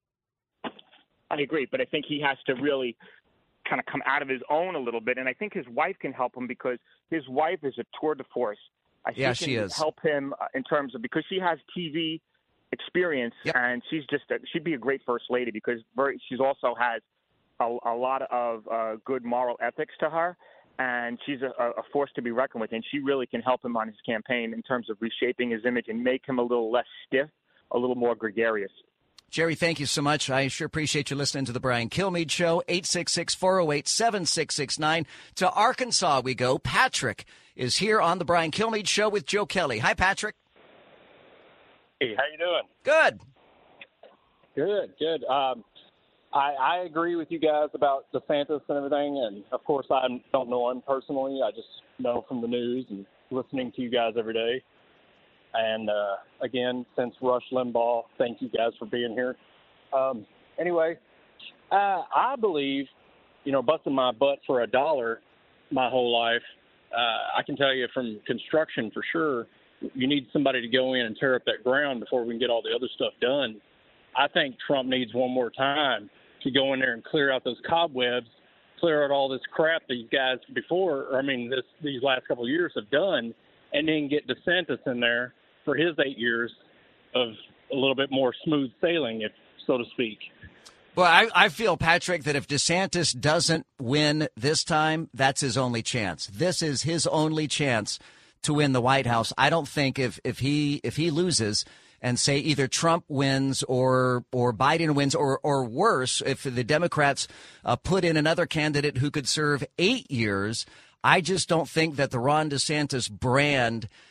I agree, but I think he has to really kind of come out of his own a little bit. And I think his wife can help him because his wife is a tour de force. She is. Help him in terms of, because she has TV experience, and she'd be a great first lady because she's also has a lot of good moral ethics to her, and she's a force to be reckoned with, and she really can help him on his campaign in terms of reshaping his image and make him a little less stiff, a little more gregarious. Jerry, thank you so much. I sure appreciate you listening to the Brian Kilmeade Show. 866-408-7669. To Arkansas we go. Patrick is here on the Brian Kilmeade Show with Joe Kelly. Hi, Patrick. Hey, how you doing? Good. Good. I agree with you guys about DeSantis and everything, and of course I don't know him personally. I just know from the news and listening to you guys every day. And again, since Rush Limbaugh, thank you guys for being here. Anyway, I believe, busting my butt for $1 my whole life. I can tell you from construction for sure, you need somebody to go in and tear up that ground before we can get all the other stuff done. I think Trump needs one more time to go in there and clear out those cobwebs, clear out all this crap these guys these last couple of years have done, and then get DeSantis in there for his 8 years of a little bit more smooth sailing, so to speak. Well, I feel, Patrick, that if DeSantis doesn't win this time, that's his only chance. This is his only chance to win the White House. I don't think if he loses and say either Trump wins or Biden wins or worse, if the Democrats put in another candidate who could serve 8 years, I just don't think that the Ron DeSantis brand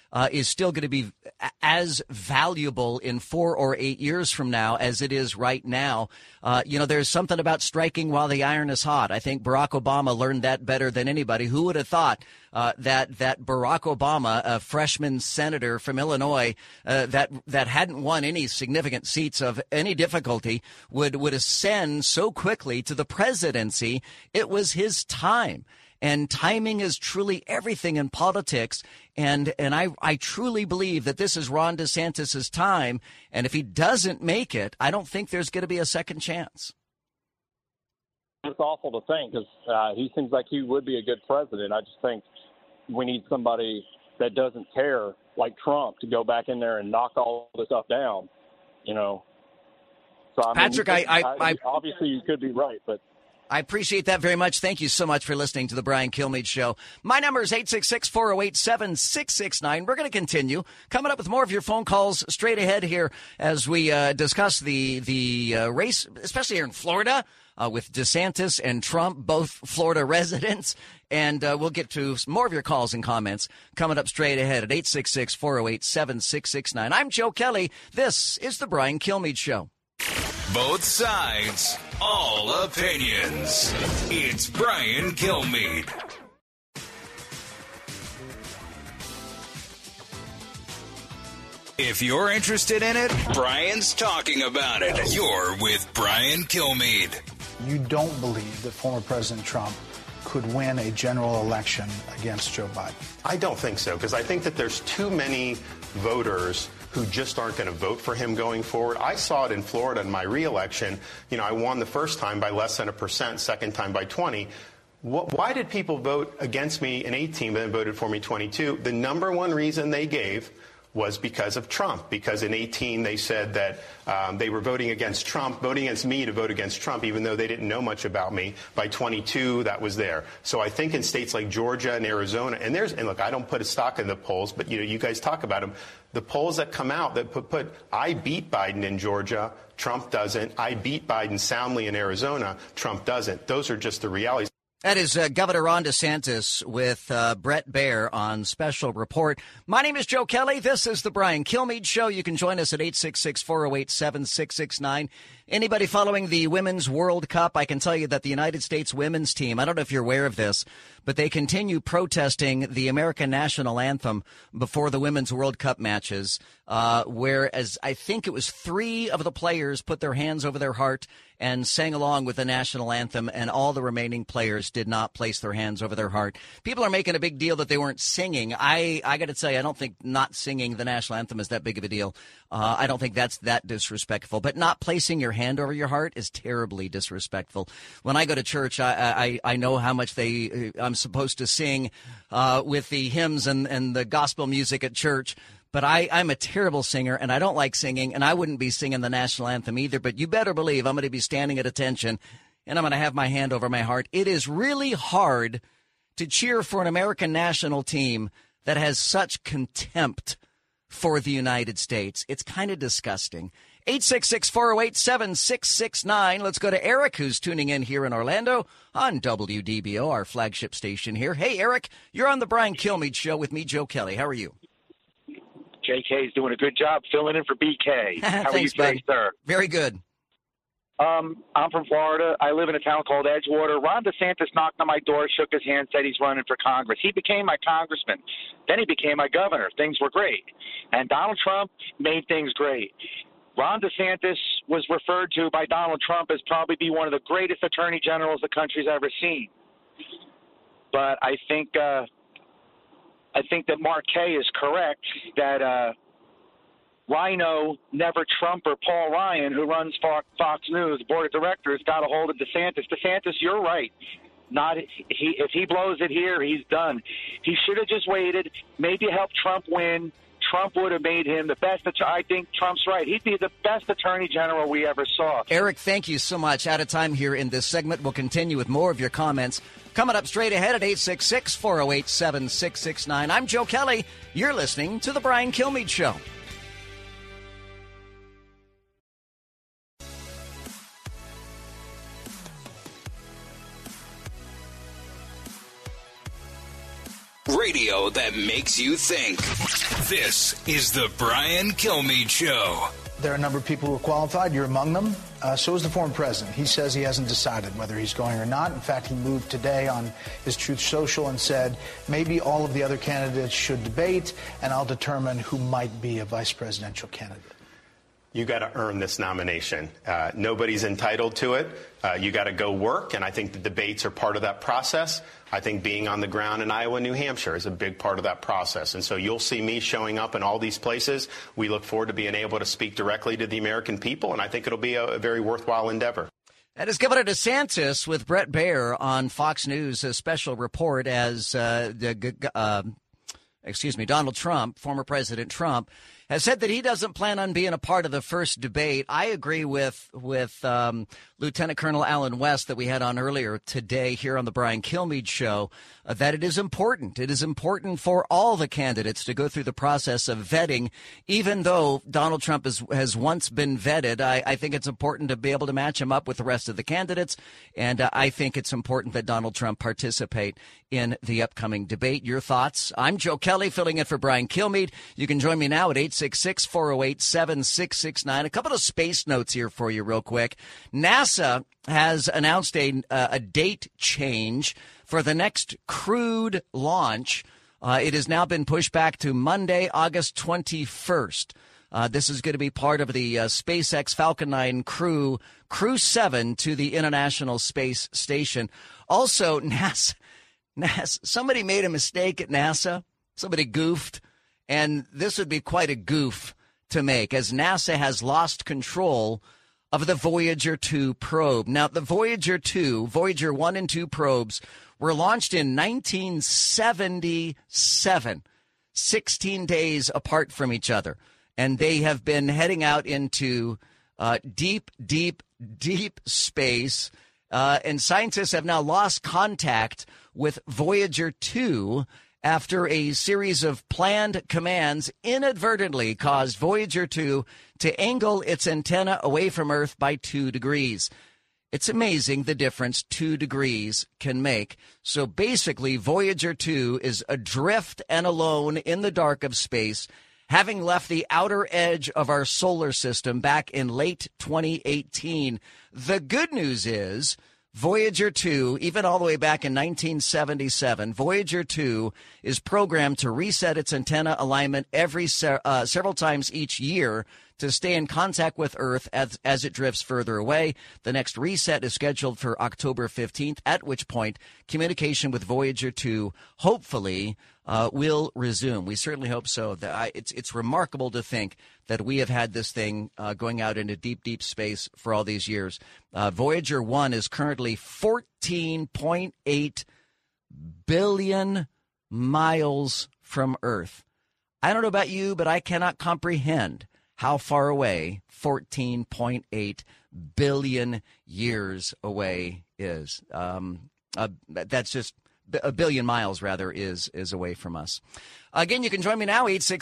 is still going to be as valuable in 4 or 8 years from now as it is right now. There's something about striking while the iron is hot. I think Barack Obama learned that better than anybody. Who would have thought that Barack Obama, a freshman senator from Illinois, that hadn't won any significant seats of any difficulty, would ascend so quickly to the presidency? It was his time. And timing is truly everything in politics. And I truly believe that this is Ron DeSantis' time. And if he doesn't make it, I don't think there's going to be a second chance. It's awful to think because he seems like he would be a good president. I just think we need somebody that doesn't care, like Trump, to go back in there and knock all this stuff down, So, Patrick, I obviously you could be right, but I appreciate that very much. Thank you so much for listening to the Brian Kilmeade Show. My number is 866-408-7669. We're going to continue coming up with more of your phone calls straight ahead here as we discuss the race, especially here in Florida, with DeSantis and Trump, both Florida residents. And we'll get to more of your calls and comments coming up straight ahead at 866-408-7669. I'm Joe Kelly. This is the Brian Kilmeade Show. Both sides, all opinions. It's Brian Kilmeade. If you're interested in it, Brian's talking about it. You're with Brian Kilmeade. You don't believe that former President Trump could win a general election against Joe Biden? I don't think so, because I think that there's too many voters who just aren't going to vote for him going forward. I saw it in Florida in my reelection. I won the first time by less than 1%, second time by 20. Why did people vote against me in 18 but then voted for me 22? The number one reason they gave was because of Trump, because in 18 they said that they were voting against Trump, voting against me to vote against Trump, even though they didn't know much about me. By 22, that was there. So I think in states like Georgia and Arizona, and look, I don't put a stock in the polls, but you guys talk about them. The polls that come out that put I beat Biden in Georgia, Trump doesn't. I beat Biden soundly in Arizona, Trump doesn't. Those are just the realities. That is Governor Ron DeSantis with Brett Baer on Special Report. My name is Joe Kelly. This is the Brian Kilmeade Show. You can join us at 866-408-7669. Anybody following the Women's World Cup, I can tell you that the United States women's team, I don't know if you're aware of this, but they continue protesting the American national anthem before the Women's World Cup matches, whereas I think it was 3 of the players put their hands over their heart and sang along with the national anthem, and all the remaining players did not place their hands over their heart. People are making a big deal that they weren't singing. I got to tell you, I don't think not singing the national anthem is that big of a deal. I don't think that's that disrespectful. But not placing your hand over your heart is terribly disrespectful. When I go to church, I know how much I'm supposed to sing with the hymns and the gospel music at church. But I'm a terrible singer, and I don't like singing, and I wouldn't be singing the national anthem either. But you better believe I'm going to be standing at attention, and I'm going to have my hand over my heart. It is really hard to cheer for an American national team that has such contempt for the United States. It's kind of disgusting. 866-408-7669. Let's go to Eric, who's tuning in here in Orlando on WDBO, our flagship station here. Hey, Eric, you're on the Brian Kilmeade Show with me, Joe Kelly. How are you? JK is doing a good job filling in for BK. How are you today, sir? Very good. I'm from Florida. I live in a town called Edgewater. Ron DeSantis knocked on my door, shook his hand, said he's running for Congress. He became my congressman. Then he became my governor. Things were great. And Donald Trump made things great. Ron DeSantis was referred to by Donald Trump as probably be one of the greatest attorney generals the country's ever seen. But I think that Mark Kay is correct that Rhino, Never Trump, or Paul Ryan, who runs Fox News, board of directors, got a hold of DeSantis. DeSantis, you're right. If he blows it here, he's done. He should have just waited, maybe helped Trump win. Trump would have made him the best. I think Trump's right. He'd be the best attorney general we ever saw. Eric, thank you so much. Out of time here in this segment. We'll continue with more of your comments coming up straight ahead at 866-408-7669. I'm Joe Kelly. You're listening to The Brian Kilmeade Show. Radio that makes you think. This is the Brian Kilmeade Show. There are a number of people who are qualified. You're among them. So is the former president. He says he hasn't decided whether he's going or not. In fact, he moved today on his Truth Social and said maybe all of the other candidates should debate, and I'll determine who might be a vice presidential candidate. You got to earn this nomination. Nobody's entitled to it. You got to go work, and I think the debates are part of that process. I think being on the ground in Iowa and New Hampshire is a big part of that process. And so you'll see me showing up in all these places. We look forward to being able to speak directly to the American people, and I think it'll be a very worthwhile endeavor. That is Governor DeSantis with Bret Baier on Fox News, a special report as Donald Trump, former President Trump, has said that he doesn't plan on being a part of the first debate. I agree with Lieutenant Colonel Alan West that we had on earlier today here on the Brian Kilmeade Show, that it is important. It is important for all the candidates to go through the process of vetting, even though Donald Trump has once been vetted. I think it's important to be able to match him up with the rest of the candidates, and I think it's important that Donald Trump participate in the upcoming debate. Your thoughts? I'm Joe Kelly, filling in for Brian Kilmeade. You can join me now at 866-408-7669. A couple of space notes here for you real quick. NASA has announced a date change for the next crewed launch. It has now been pushed back to Monday, August 21st. This is going to be part of the SpaceX Falcon 9 Crew 7 to the International Space Station. Also, NASA, somebody made a mistake at NASA. Somebody goofed. And this would be quite a goof to make, as NASA has lost control of the Voyager 2 probe. Now, the Voyager 1 and 2 probes were launched in 1977, 16 days apart from each other. And they have been heading out into deep, deep, deep space. And scientists have now lost contact with Voyager 2 after a series of planned commands inadvertently caused Voyager 2 to angle its antenna away from Earth by 2 degrees. It's amazing the difference 2 degrees can make. So basically, Voyager 2 is adrift and alone in the dark of space, having left the outer edge of our solar system back in late 2018. The good news is Voyager 2, even all the way back in 1977, Voyager 2 is programmed to reset its antenna alignment every several times each year to stay in contact with Earth as it drifts further away. The next reset is scheduled for October 15th, at which point communication with Voyager 2 hopefully will resume. We certainly hope so. It's remarkable to think that we have had this thing going out into deep, deep space for all these years. Voyager 1 is currently 14.8 billion miles from Earth. I don't know about you, but I cannot comprehend how far away 14.8 billion years away is. That's just a billion miles, rather, is away from us. Again, you can join me now,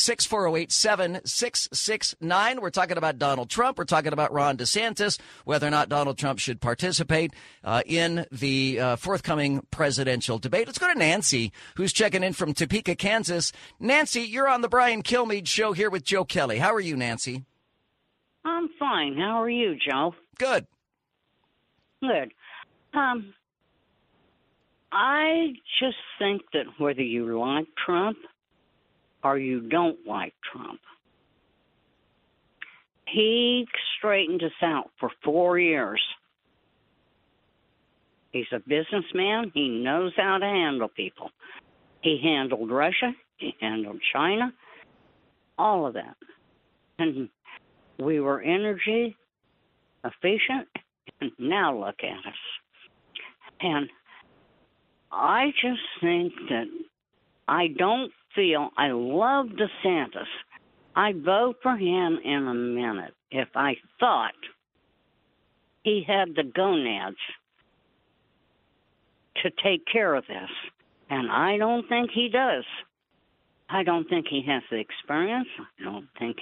866-408-7669. We're talking about Donald Trump. We're talking about Ron DeSantis, whether or not Donald Trump should participate in the forthcoming presidential debate. Let's go to Nancy, who's checking in from Topeka, Kansas. Nancy, you're on the Brian Kilmeade Show here with Joe Kelly. How are you, Nancy? I'm fine. How are you, Joe? Good. Good. I just think that whether you like Trump or you don't like Trump, he straightened us out for 4 years. He's a businessman. He knows how to handle people. He handled Russia. He handled China. All of that. And we were energy efficient. And now look at us. And I just think that I don't feel, I love DeSantis. I'd vote for him in a minute if I thought he had the gonads to take care of this. And I don't think he does. I don't think he has the experience. I don't think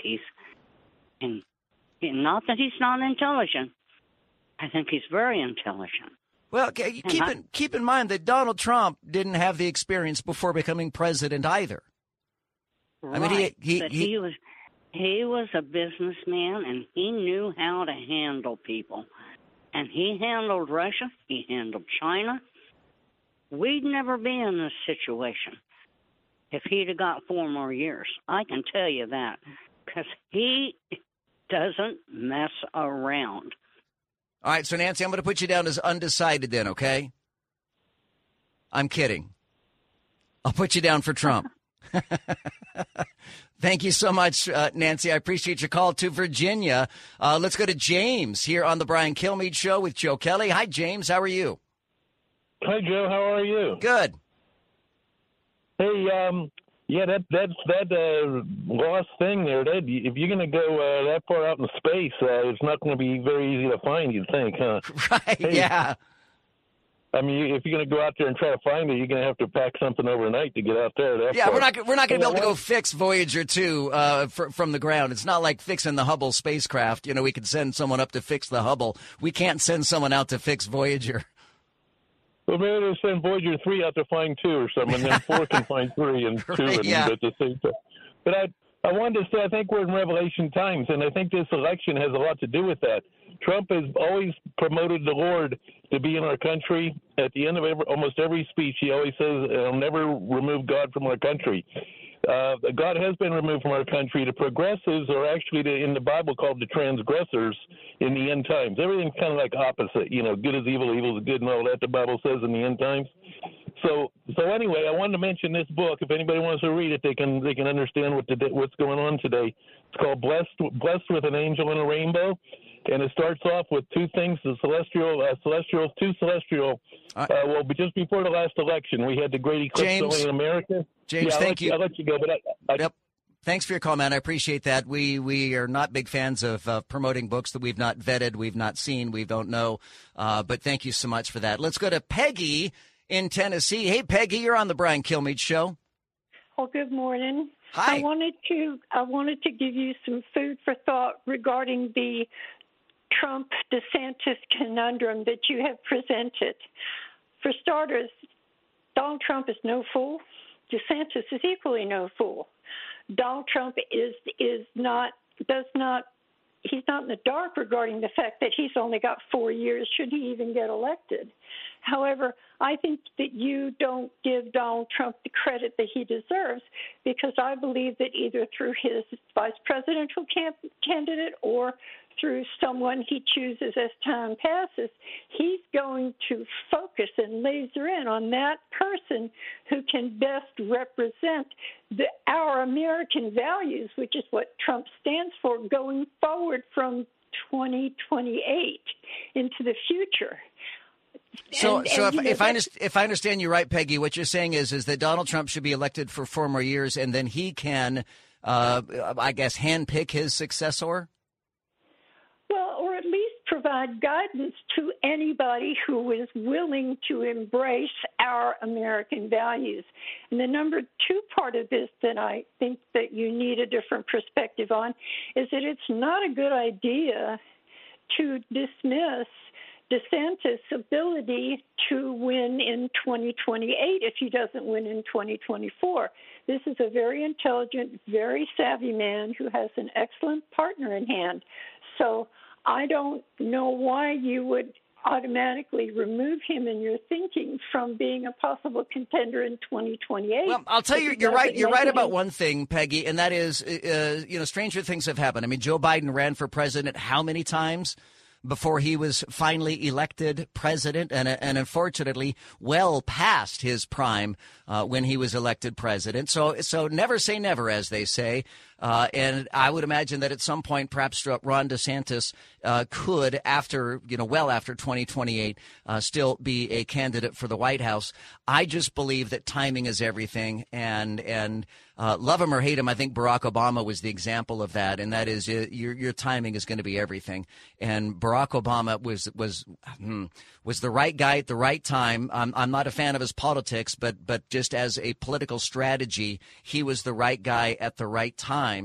not that he's not intelligent. I think he's very intelligent. Well, keep in mind that Donald Trump didn't have the experience before becoming president either. Right. I mean, he was a businessman, and he knew how to handle people. And he handled Russia. He handled China. We'd never be in this situation if he'd have got 4 more years. I can tell you that, because he doesn't mess around. All right, so Nancy, I'm going to put you down as undecided then, okay? I'm kidding. I'll put you down for Trump. Thank you so much, Nancy. I appreciate your call to Virginia. Let's go to James here on the Brian Kilmeade Show with Joe Kelly. Hi, James. How are you? Hi, Joe. How are you? Good. Hey, that lost thing there, if you're going to go that far out in space, it's not going to be very easy to find, you'd think, huh? Right, hey, yeah. I mean, if you're going to go out there and try to find it, you're going to have to pack something overnight to get out there. Yeah, we're not going to be able to go fix Voyager 2 from the ground. It's not like fixing the Hubble spacecraft. You know, we could send someone up to fix the Hubble. We can't send someone out to fix Voyager. Well, maybe they'll send Voyager 3 out to find 2 or something, and then 4 can find 3 and 2 right, yeah. at the same time. But I wanted to say I think we're in Revelation times, and I think this election has a lot to do with that. Trump has always promoted the Lord to be in our country. At the end of almost every speech, he always says, I'll never remove God from our country. God has been removed from our country. The progressives are actually, in the Bible, called the transgressors in the end times. Everything's kind of like opposite. You know, good is evil, evil is good, and all that the Bible says in the end times. So anyway, I wanted to mention this book. If anybody wants to read it, they can understand what's going on today. It's called Blessed with an Angel in a Rainbow. And it starts off with 2 things: two celestial. Well, just before the last election, we had the great eclipse in America. James, thank you. I'll let you go, but Yep. Thanks for your call, man. I appreciate that. We are not big fans of promoting books that we've not vetted, we've not seen, we don't know. But thank you so much for that. Let's go to Peggy in Tennessee. Hey, Peggy, you're on the Brian Kilmeade Show. Well, good morning. Hi. I wanted to give you some food for thought regarding the Trump-DeSantis conundrum that you have presented. For starters, Donald Trump is no fool. DeSantis is equally no fool. Donald Trump is not he's not in the dark regarding the fact that he's only got 4 years should he even get elected. However, I think that you don't give Donald Trump the credit that he deserves, because I believe that either through his vice presidential candidate or through someone he chooses as time passes, he's going to focus and laser in on that person who can best represent our American values, which is what Trump stands for, going forward from 2028 into the future. If I understand you right, Peggy, what you're saying is that Donald Trump should be elected for 4 more years, and then he can, I guess, handpick his successor? Well, or at least provide guidance to anybody who is willing to embrace our American values. And the number 2 part of this that I think that you need a different perspective on is that it's not a good idea to dismiss DeSantis' ability to win in 2028 if he doesn't win in 2024. This is a very intelligent, very savvy man who has an excellent partner in hand. So I don't know why you would automatically remove him in your thinking from being a possible contender in 2028. Well, I'll tell you, you're right. You're right about one thing, Peggy, and that is, stranger things have happened. I mean, Joe Biden ran for president how many times before he was finally elected president, and unfortunately well past his prime when he was elected president. So never say never, as they say. And I would imagine that at some point, perhaps Ron DeSantis could, well after 2028, still be a candidate for the White House. I just believe that timing is everything, and love him or hate him, I think Barack Obama was the example of that, and that is your timing is going to be everything. And Barack Obama was the right guy at the right time. I'm not a fan of his politics, but just as a political strategy, he was the right guy at the right time.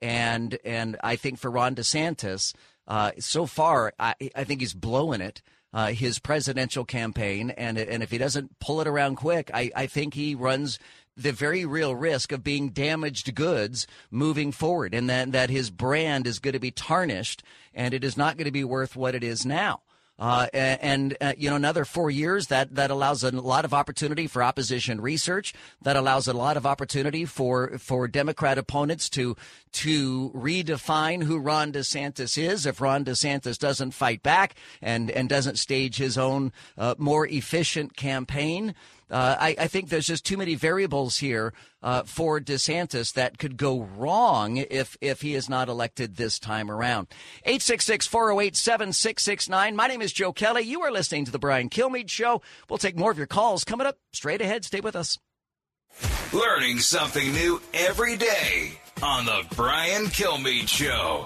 And I think for Ron DeSantis, so far, I think he's blowing it. his presidential campaign, and if he doesn't pull it around quick, I think he runs the very real risk of being damaged goods moving forward, and that his brand is going to be tarnished, and it is not going to be worth what it is now. Another 4 years, that allows a lot of opportunity for opposition research. That allows a lot of opportunity for Democrat opponents to redefine who Ron DeSantis is. If Ron DeSantis doesn't fight back and doesn't stage his own more efficient campaign, I think there's just too many variables here for DeSantis that could go wrong if he is not elected this time around. 866-408-7669. My name is Joe Kelly. You are listening to The Brian Kilmeade Show. We'll take more of your calls coming up straight ahead. Stay with us. Learning something new every day on The Brian Kilmeade Show.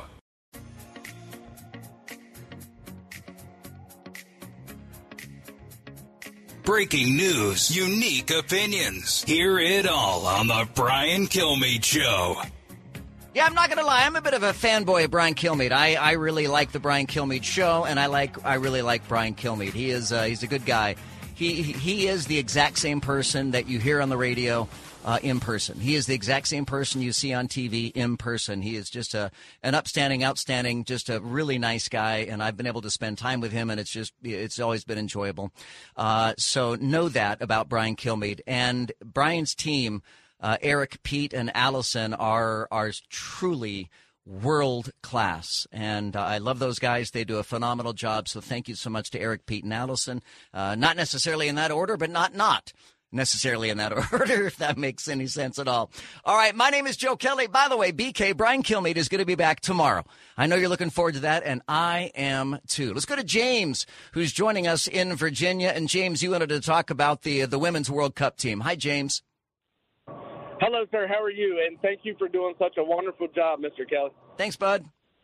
Breaking news, unique opinions. Hear it all on The Brian Kilmeade Show. Yeah, I'm not going to lie. I'm a bit of a fanboy of Brian Kilmeade. I really like The Brian Kilmeade Show, and I really like Brian Kilmeade. He's a good guy. He is the exact same person that you hear on the radio in person. He is the exact same person you see on TV in person. He is just an outstanding, just a really nice guy, and I've been able to spend time with him, and it's always been enjoyable. So know that about Brian Kilmeade. And Brian's team, Eric, Pete, and Allison are truly world class, and I love those guys. They do a phenomenal job, so thank you so much to Eric, Pete, and Allison. Not necessarily in that order, but not necessarily in that order, if that makes any sense at all. All right, my name is Joe Kelly. By the way, BK, Brian Kilmeade is going to be back tomorrow. I know you're looking forward to that, and I am too. Let's go to James, who's joining us in Virginia. And James, you wanted to talk about the Women's World Cup team. Hi, James. Hello, sir. How are you? And thank you for doing such a wonderful job, Mr. Kelly. Thanks, bud.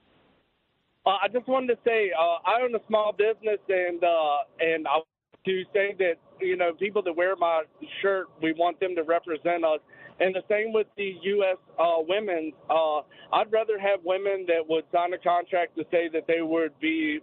I just wanted to say I own a small business, and I want to say that, people that wear my shirt, we want them to represent us. And the same with the U.S. Women. I'd rather have women that would sign a contract to say that they would be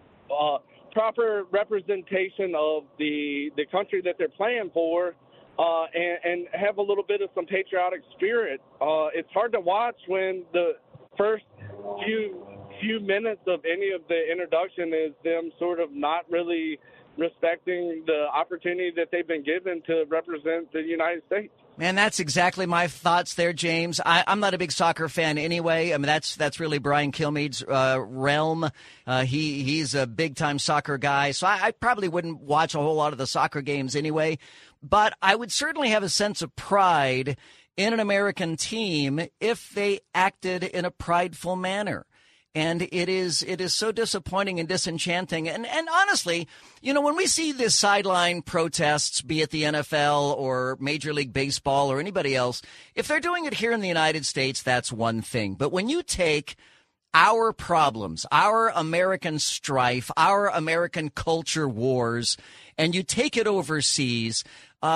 proper representation of the country that they're playing for. And have a little bit of some patriotic spirit. It's hard to watch when the first few minutes of any of the introduction is them sort of not really respecting the opportunity that they've been given to represent the United States. Man, that's exactly my thoughts there, James. I'm not a big soccer fan anyway. I mean, that's really Brian Kilmeade's realm. He's a big-time soccer guy, so I probably wouldn't watch a whole lot of the soccer games anyway. But I would certainly have a sense of pride in an American team if they acted in a prideful manner. And it is so disappointing and disenchanting. And honestly, when we see this sideline protests, be it the NFL or Major League Baseball or anybody else, if they're doing it here in the United States, that's one thing. But when you take our problems, our American strife, our American culture wars, and you take it overseas,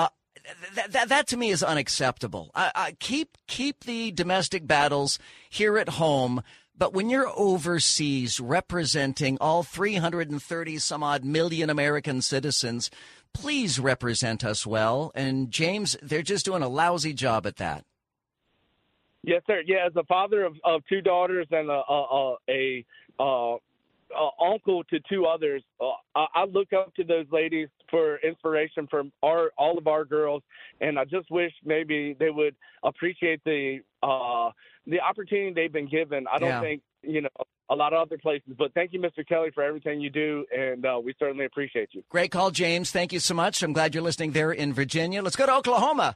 that to me is unacceptable. Keep the domestic battles here at home. But when you're overseas representing all 330 some odd million American citizens, please represent us well. And James, they're just doing a lousy job at that. Yes, sir. Yeah, as a father of two daughters and a uncle to two others, I look up to those ladies for inspiration from all of our girls, and I just wish maybe they would appreciate the opportunity they've been given. I don't think a lot of other places, but thank you, Mr. Kelly, for everything you do, and we certainly appreciate you. Great call, James. Thank you so much. I'm glad you're listening there in Virginia. Let's go to Oklahoma.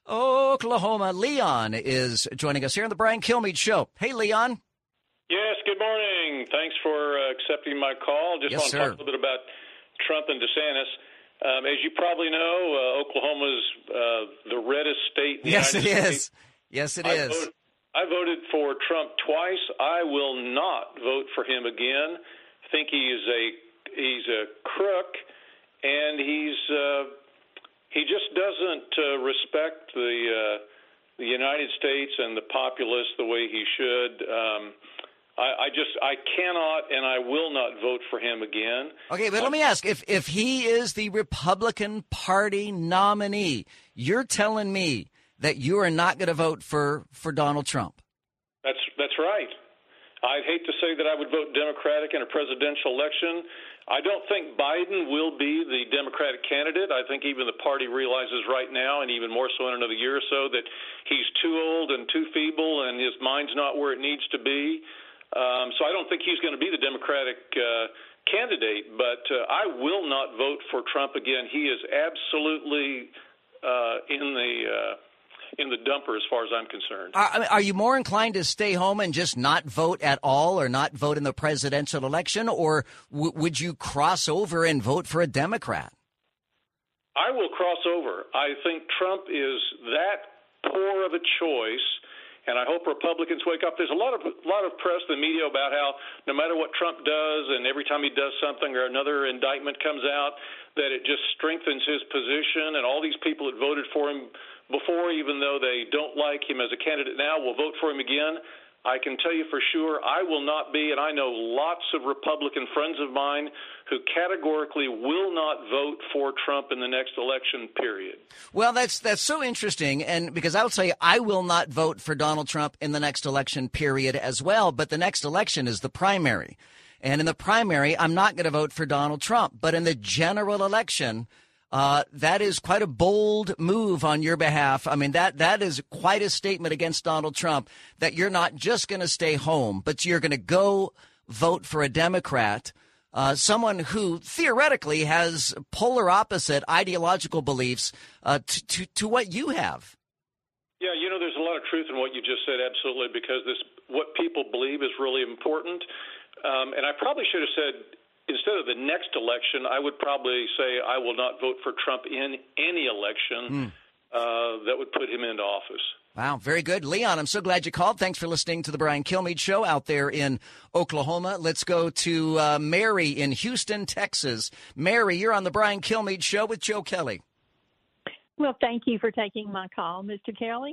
Leon is joining us here on the Brian Kilmeade Show. Hey, Leon. Yes, good morning. Thanks for accepting my call. Just want to talk a little bit about Trump and DeSantis. As you probably know, Oklahoma's the reddest state in the United States. Yes, it is. I voted for Trump twice. I will not vote for him again. I think he's a crook, and he just doesn't respect the United States and the populace the way he should. I cannot and I will not vote for him again. Okay, but let me ask, if he is the Republican Party nominee, you're telling me that you are not going to vote for Donald Trump? That's right. I'd hate to say that I would vote Democratic in a presidential election. I don't think Biden will be the Democratic candidate. I think even the party realizes right now, and even more so in another year or so, that he's too old and too feeble and his mind's not where it needs to be. So I don't think he's going to be the Democratic candidate, but I will not vote for Trump again. He is absolutely in the dumper as far as I'm concerned. Are you more inclined to stay home and just not vote at all or not vote in the presidential election, or would you cross over and vote for a Democrat? I will cross over. I think Trump is that poor of a choice, and I hope Republicans wake up. There's a lot of press in the media about how no matter what Trump does and every time he does something or another indictment comes out, that it just strengthens his position, and all these people that voted for him before, even though they don't like him as a candidate now, will vote for him again. I can tell you for sure I will not be, and I know lots of Republican friends of mine who categorically will not vote for Trump in the next election, period. Well, that's so interesting, and because I will tell you, I will not vote for Donald Trump in the next election, period, as well, but the next election is the primary. And in the primary, I'm not going to vote for Donald Trump, but in the general election, that is quite a bold move on your behalf. I mean, that is quite a statement against Donald Trump, that you're not just going to stay home, but you're going to go vote for a Democrat, someone who theoretically has polar opposite ideological beliefs to what you have. Yeah, there's a lot of truth in what you just said, absolutely, because what people believe is really important. And I probably should have said, instead of the next election, I would probably say I will not vote for Trump in any election that would put him into office. Wow, very good. Leon, I'm so glad you called. Thanks for listening to the Brian Kilmeade Show out there in Oklahoma. Let's go to Mary in Houston, Texas. Mary, you're on the Brian Kilmeade Show with Joe Kelly. Well, thank you for taking my call, Mr. Kelly.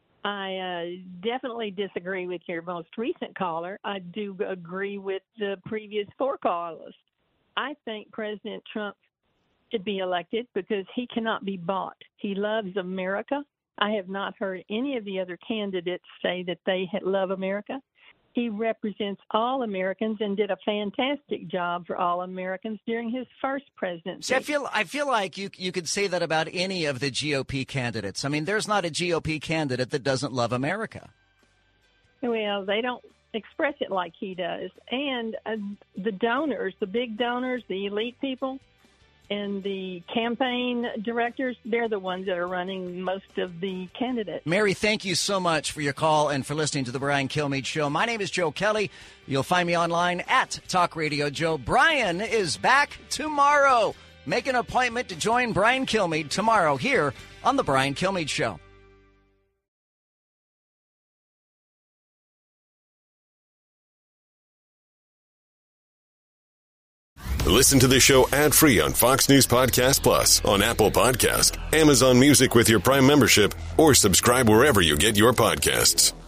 I definitely disagree with your most recent caller. I do agree with the previous four callers. I think President Trump should be elected because he cannot be bought. He loves America. I have not heard any of the other candidates say that they love America. He represents all Americans and did a fantastic job for all Americans during his first presidency. See, I feel like you could say that about any of the GOP candidates. I mean, there's not a GOP candidate that doesn't love America. Well, they don't express it like he does. And the donors, the big donors, the elite people, and the campaign directors, they're the ones that are running most of the candidates. Mary, thank you so much for your call and for listening to the Brian Kilmeade Show. My name is Joe Kelly. You'll find me online at Talk Radio Joe. Brian is back tomorrow. Make an appointment to join Brian Kilmeade tomorrow here on the Brian Kilmeade Show. Listen to the show ad-free on Fox News Podcast Plus, on Apple Podcast, Amazon Music with your Prime membership, or subscribe wherever you get your podcasts.